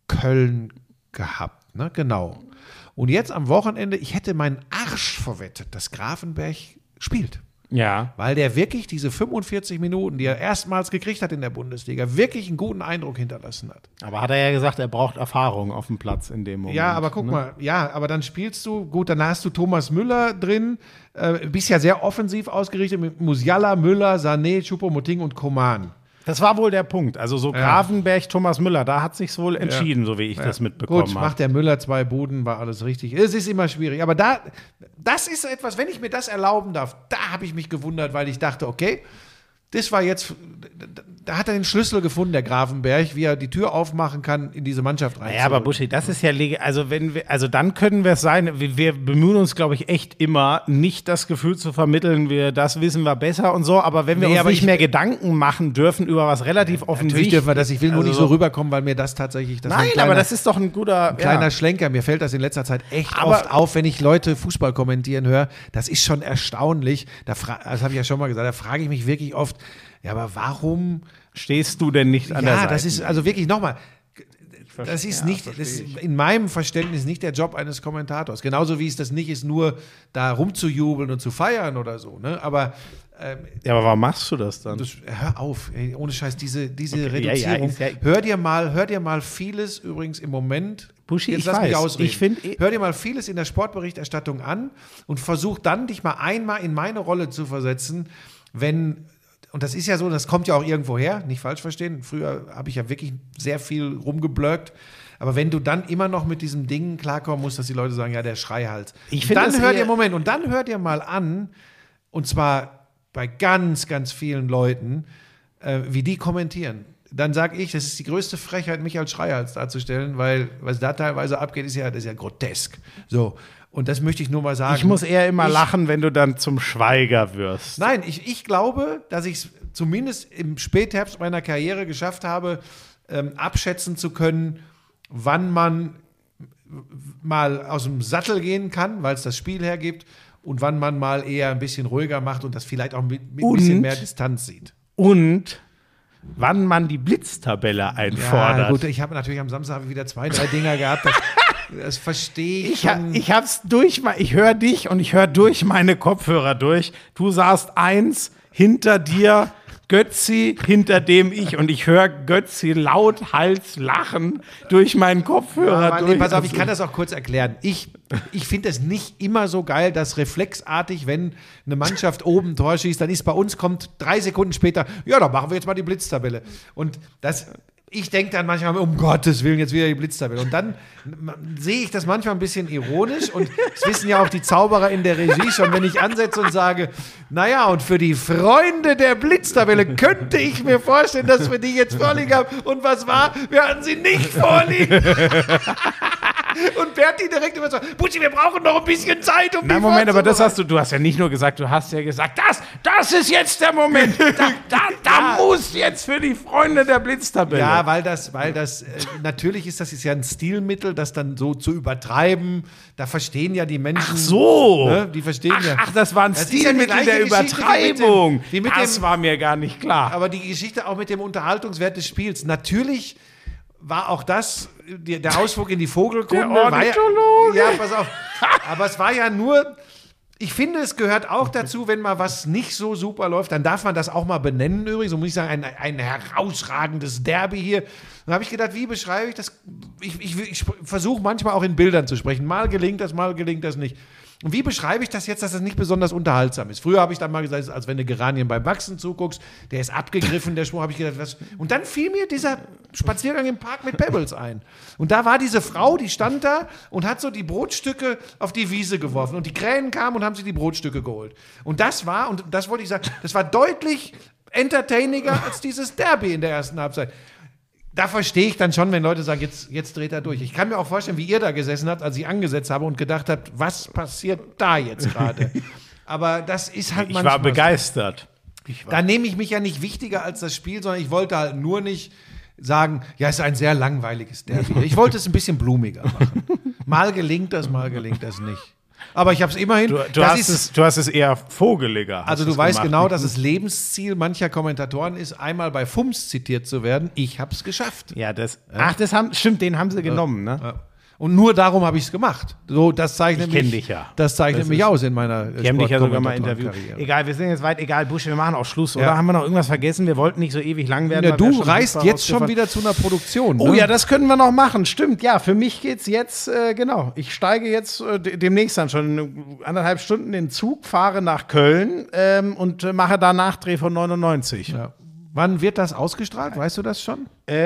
Köln gehabt, ne? Genau. Und jetzt am Wochenende, ich hätte meinen Arsch verwettet, dass Gravenberg spielt. Ja. Weil der wirklich diese fünfundvierzig Minuten, die er erstmals gekriegt hat in der Bundesliga, wirklich einen guten Eindruck hinterlassen hat. Aber hat er ja gesagt, er braucht Erfahrung auf dem Platz in dem Moment. Ja, aber guck ne? mal, ja, aber dann spielst du, gut, dann hast du Thomas Müller drin, äh, bist ja sehr offensiv ausgerichtet mit Musiala, Müller, Sané, Choupo-Moting und Coman. Das war wohl der Punkt. Also so Ja. Gravenberg, Thomas Müller, da hat sich's wohl entschieden, so wie ich das mitbekommen Gut, habe. macht der Müller zwei Buden, war alles richtig. Es ist immer schwierig. Aber da, das ist etwas, wenn ich mir das erlauben darf, da habe ich mich gewundert, weil ich dachte, okay, das war jetzt, da hat er den Schlüssel gefunden, der Gravenberg, wie er die Tür aufmachen kann, in diese Mannschaft rein. Ja, aber Buschi, das ist ja legal. Also wenn wir, also dann können wir es sein. Wir, wir bemühen uns, glaube ich, echt immer, nicht das Gefühl zu vermitteln, wir das wissen wir besser und so. Aber wenn wir Nee, uns aber nicht ich- mehr Gedanken machen dürfen über was relativ Natürlich offensichtlich. dürfen wir das. Ich will nur also nicht so rüberkommen, weil mir das tatsächlich, das ist Nein, ein kleiner, aber das ist doch ein guter. ein kleiner ja. Schlenker. Mir fällt das in letzter Zeit echt Aber- oft auf, wenn ich Leute Fußball kommentieren höre. Das ist schon erstaunlich. Da fra- das habe ich ja schon mal gesagt. Da frage ich mich wirklich oft, ja, aber warum? Stehst du denn nicht an der Ja, Seite? das ist also wirklich nochmal. Das ist ja, nicht, das ist in meinem Verständnis nicht der Job eines Kommentators. Genauso wie es das nicht ist, nur da rumzujubeln und zu feiern oder so. Ne? Aber ähm, Ja, aber warum machst du das dann? das, hör auf, ey, ohne Scheiß, diese, diese Okay, ja, ja, Reduzierung. ist ja- hör dir mal, hör dir mal vieles übrigens im Moment. Buschi, jetzt ich lass mich weiß. ausreden. Ich find, eh- hör dir mal vieles in der Sportberichterstattung an und versuch dann, dich mal einmal in meine Rolle zu versetzen, wenn. Und das ist ja so, das kommt ja auch irgendwo her, nicht falsch verstehen. Früher habe ich ja wirklich sehr viel rumgeblöckt. Aber wenn du dann immer noch mit diesem Ding klarkommen musst, dass die Leute sagen, ja, der Schreihals. Ich Und finde dann das hört eher- ihr, Moment, und dann hört ihr mal an, und zwar bei ganz, ganz vielen Leuten, äh, wie die kommentieren. Dann sage ich, das ist die größte Frechheit, mich als Schreihals darzustellen, weil was da teilweise abgeht, ist ja, das ist ja grotesk. So. Und das möchte ich nur mal sagen. Ich muss eher immer Ich- lachen, wenn du dann zum Schweiger wirst. Nein, ich, ich glaube, dass ich es zumindest im Spätherbst meiner Karriere geschafft habe, ähm, abschätzen zu können, wann man mal aus dem Sattel gehen kann, weil es das Spiel hergibt, und wann man mal eher ein bisschen ruhiger macht und das vielleicht auch mit, mit ein bisschen Und? mehr Distanz sieht. Und wann man die Blitztabelle einfordert. Ja, gut, ich habe natürlich am Samstag wieder zwei, drei Dinger gehabt. Das, das verstehe ich. Ich, ha, schon. ich hab's durch, mein- ich höre dich und ich höre durch meine Kopfhörer durch. Du saßt eins hinter dir, Götzi, hinter dem ich, und ich höre Götzi lauthals lachen durch meinen Kopfhörer Aber nee, durch. pass auf, ich kann das auch kurz erklären. Ich, ich finde es nicht immer so geil, dass reflexartig, wenn eine Mannschaft oben ein Tor schießt, dann ist bei uns, kommt drei Sekunden später, ja, dann machen wir jetzt mal die Blitztabelle. Und das, ich denke dann manchmal, um Gottes Willen, jetzt wieder die Blitztabelle. Und dann m- sehe ich das manchmal ein bisschen ironisch, und das wissen ja auch die Zauberer in der Regie schon, wenn ich ansetze und sage, naja, und für die Freunde der Blitztabelle könnte ich mir vorstellen, dass wir die jetzt vorliegen haben. Und was war? Wir hatten sie nicht vorliegen. Und Berti direkt immer so, Buschi, wir brauchen noch ein bisschen Zeit, um Na, die Moment, aber das vorzubereiten. hast du, du hast ja nicht nur gesagt, du hast ja gesagt, das, das ist jetzt der Moment. Da, da, da muss jetzt für die Freunde der Blitztabelle. Ja, weil das, weil das, äh, natürlich ist das ist ja ein Stilmittel, das dann so zu übertreiben. Da verstehen ja die Menschen. Ach so. Ne, die verstehen Ach, ja. ach, das war ein Das ist ja die Stilmittel der gleiche Geschichte wie mit dem- Übertreibung. wie mit das dem- war mir gar nicht klar. Aber die Geschichte auch mit dem Unterhaltungswert des Spiels. Natürlich war auch das, die, der Ausflug in die Vogelkunde. Der war ja, Ornithologe. ja, pass auf. Aber es war ja nur, ich finde, es gehört auch dazu, wenn mal was nicht so super läuft, dann darf man das auch mal benennen übrigens. So muss ich sagen, ein, ein herausragendes Derby hier. Dann habe ich gedacht, wie beschreibe ich das? Ich, ich, ich versuche manchmal auch in Bildern zu sprechen. Mal gelingt das, mal gelingt das nicht. Und wie beschreibe ich das jetzt, dass das nicht besonders unterhaltsam ist? Früher habe ich dann mal gesagt, als wenn du Geranien beim Wachsen zuguckst, der ist abgegriffen, der Spruch, habe ich gedacht, was? Und dann fiel mir dieser Spaziergang im Park mit Pebbles ein. Und da war diese Frau, die stand da und hat so die Brotstücke auf die Wiese geworfen. Und die Krähen kamen und haben sich die Brotstücke geholt. Und das war, und das wollte ich sagen, das war deutlich entertainiger als dieses Derby in der ersten Halbzeit. Da verstehe ich dann schon, wenn Leute sagen, jetzt, jetzt dreht er durch. Ich kann mir auch vorstellen, wie ihr da gesessen habt, als ich angesetzt habe und gedacht habt, was passiert da jetzt gerade? Aber das ist halt Ich manchmal war begeistert. so. Da nehme ich mich ja nicht wichtiger als das Spiel, sondern ich wollte halt nur nicht sagen, ja, es ist ein sehr langweiliges Derby. Ich wollte es ein bisschen blumiger machen. Mal gelingt das, mal gelingt das nicht. Aber ich habe es immerhin. Du, du, das hast ist, es, du hast es eher vogeliger. hast also du es weißt gemacht. genau, dass es Lebensziel mancher Kommentatoren ist, einmal bei F U M S zitiert zu werden. Ich habe es geschafft. Ja, das. Ach, das haben, stimmt, den haben sie genommen, ne? Ja. Und nur darum habe ich es gemacht. So, das zeichnet Ich kenn mich, dich ja. Das zeichnet Das mich ist- aus in meiner Die haben dich ja sogar mal interviewt. Sportkommentatorenkarriere. Egal, wir sind jetzt weit, egal, Busch, wir machen auch Schluss, oder? Ja. Haben wir noch irgendwas vergessen? Wir wollten nicht so ewig lang werden. Ja, weil wir du schon reist super jetzt schon ausgefahren- wieder zu einer Produktion. Oh ne? ja, das können wir noch machen. Stimmt, ja, für mich geht's jetzt, äh, genau. Ich steige jetzt äh, de- demnächst dann schon in anderthalb Stunden in den Zug, fahre nach Köln ähm, und äh, mache da Nachdreh von neunundneunzig. Ja. Wann wird das ausgestrahlt? Weißt du das schon?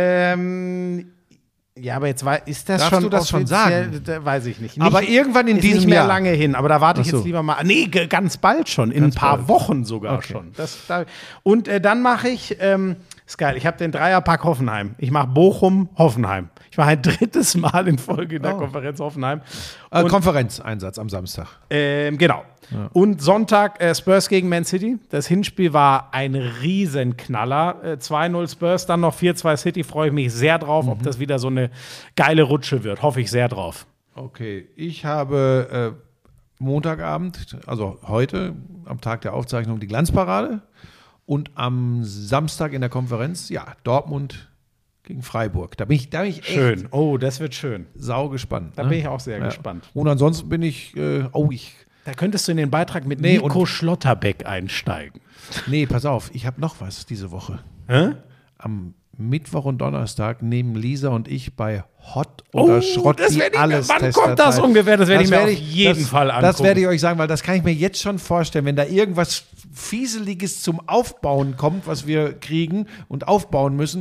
Ähm, ja, aber jetzt wei- ist das Darfst schon du das schon offiziell? sagen? Da, weiß ich nicht. Aber Nicht- irgendwann in ist diesem nicht mehr Jahr. lange hin, aber da warte ich Ach so. jetzt lieber mal. Nee, g- ganz bald schon, in ein paar bald. Wochen sogar Okay. schon. Das, da, und äh, dann mache ich, ähm, ist geil, ich habe den Dreierpack Hoffenheim. Ich mache Bochum, Hoffenheim. Ich mache ein drittes Mal in Folge in der Oh. Konferenz Hoffenheim. Äh, Und- Konferenzeinsatz am Samstag. Ähm, genau. Und Sonntag äh, Spurs gegen Man City. Das Hinspiel war ein Riesenknaller. Äh, zwei null Spurs, dann noch vier zwei City. Freue ich mich sehr drauf, ob das wieder so eine geile Rutsche wird. Hoffe ich sehr drauf. Okay, ich habe äh, Montagabend, also heute, am Tag der Aufzeichnung, die Glanzparade. Und am Samstag in der Konferenz, ja, Dortmund gegen Freiburg. Da bin ich, da bin ich echt Schön. Oh, das wird schön. sau gespannt. Da ne? bin ich auch sehr Ja. gespannt. Und ansonsten bin ich, äh, oh, ich, Da könntest du in den Beitrag mit Nee, Nico und- Schlotterbeck einsteigen. nee, pass auf, ich habe noch was diese Woche. Hä? Am Mittwoch und Donnerstag nehmen Lisa und ich bei Hot oder Oh, Schrott das die werd ich mir- alles wann kommt das ungefähr? Das werde ich mir werde auf jeden das, Fall Das angucken. werde ich euch sagen, weil das kann ich mir jetzt schon vorstellen, wenn da irgendwas Fieseliges zum Aufbauen kommt, was wir kriegen und aufbauen müssen,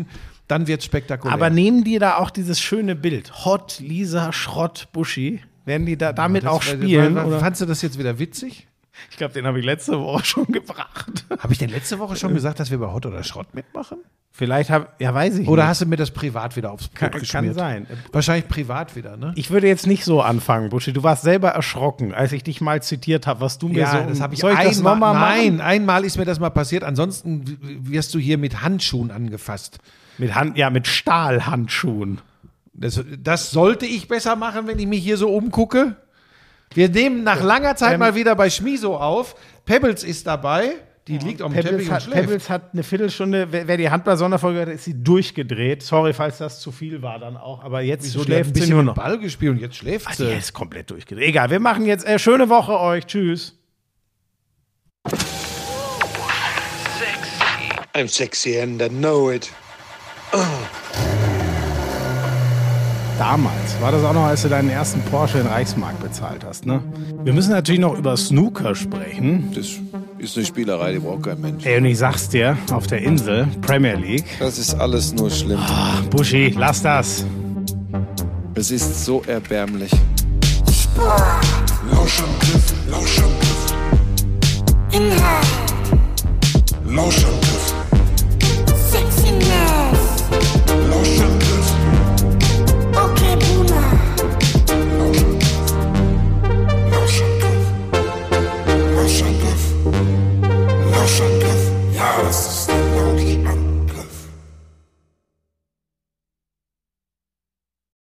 dann wird es spektakulär. Aber nehmen die da auch dieses schöne Bild? Hot, Lisa, Schrott, Buschi? Werden die da damit das, auch spielen? War, war, oder? Fandst du das jetzt wieder witzig? Ich glaube, den habe ich letzte Woche schon gebracht. Habe ich denn letzte Woche schon gesagt, dass wir bei Hot oder Schrott mitmachen? Vielleicht habe, ja, weiß ich Oder nicht. hast du mir das privat wieder aufs Brot Kann, geschmiert? kann sein. Wahrscheinlich privat wieder, ne? Ich würde jetzt nicht so anfangen, Buschi. Du warst selber erschrocken, als ich dich mal zitiert habe, was du mir so... Ja, das habe ich soll ich das einmal, nochmal machen? nein, einmal ist mir das mal passiert. Ansonsten wirst du hier mit Handschuhen angefasst. Mit Hand, ja, mit Stahlhandschuhen. Das, das sollte ich besser machen, wenn ich mich hier so umgucke. Wir nehmen nach langer Zeit Ähm, mal wieder bei Schmiso auf. Pebbles ist dabei. Die liegt auf dem Pebbles Teppich und hat, schläft. Pebbles hat eine Viertelstunde, wer, wer die Handball-Sonderfolge hat, ist sie durchgedreht. Sorry, falls das zu viel war dann auch. Aber jetzt Wieso, die hat ein schläft sie bisschen nur mit noch. Ball gespielt und jetzt schläft Ah, sie. die ist komplett durchgedreht. Egal, wir machen jetzt äh, schöne Woche euch. Tschüss. I'm sexy and I know it. Damals war das auch noch, als du deinen ersten Porsche in Reichsmark bezahlt hast, ne? Wir müssen natürlich noch über Snooker sprechen. Das ist eine Spielerei, die braucht kein Mensch. Ey, und ich sag's dir, auf der Insel, Premier League. Das ist alles nur schlimm. Ach, Buschi, lass das. Es ist so erbärmlich. Lauschangriff, Lauschangriff. Inhalt, Lauschangriff, Sexiness, Lauschangriff.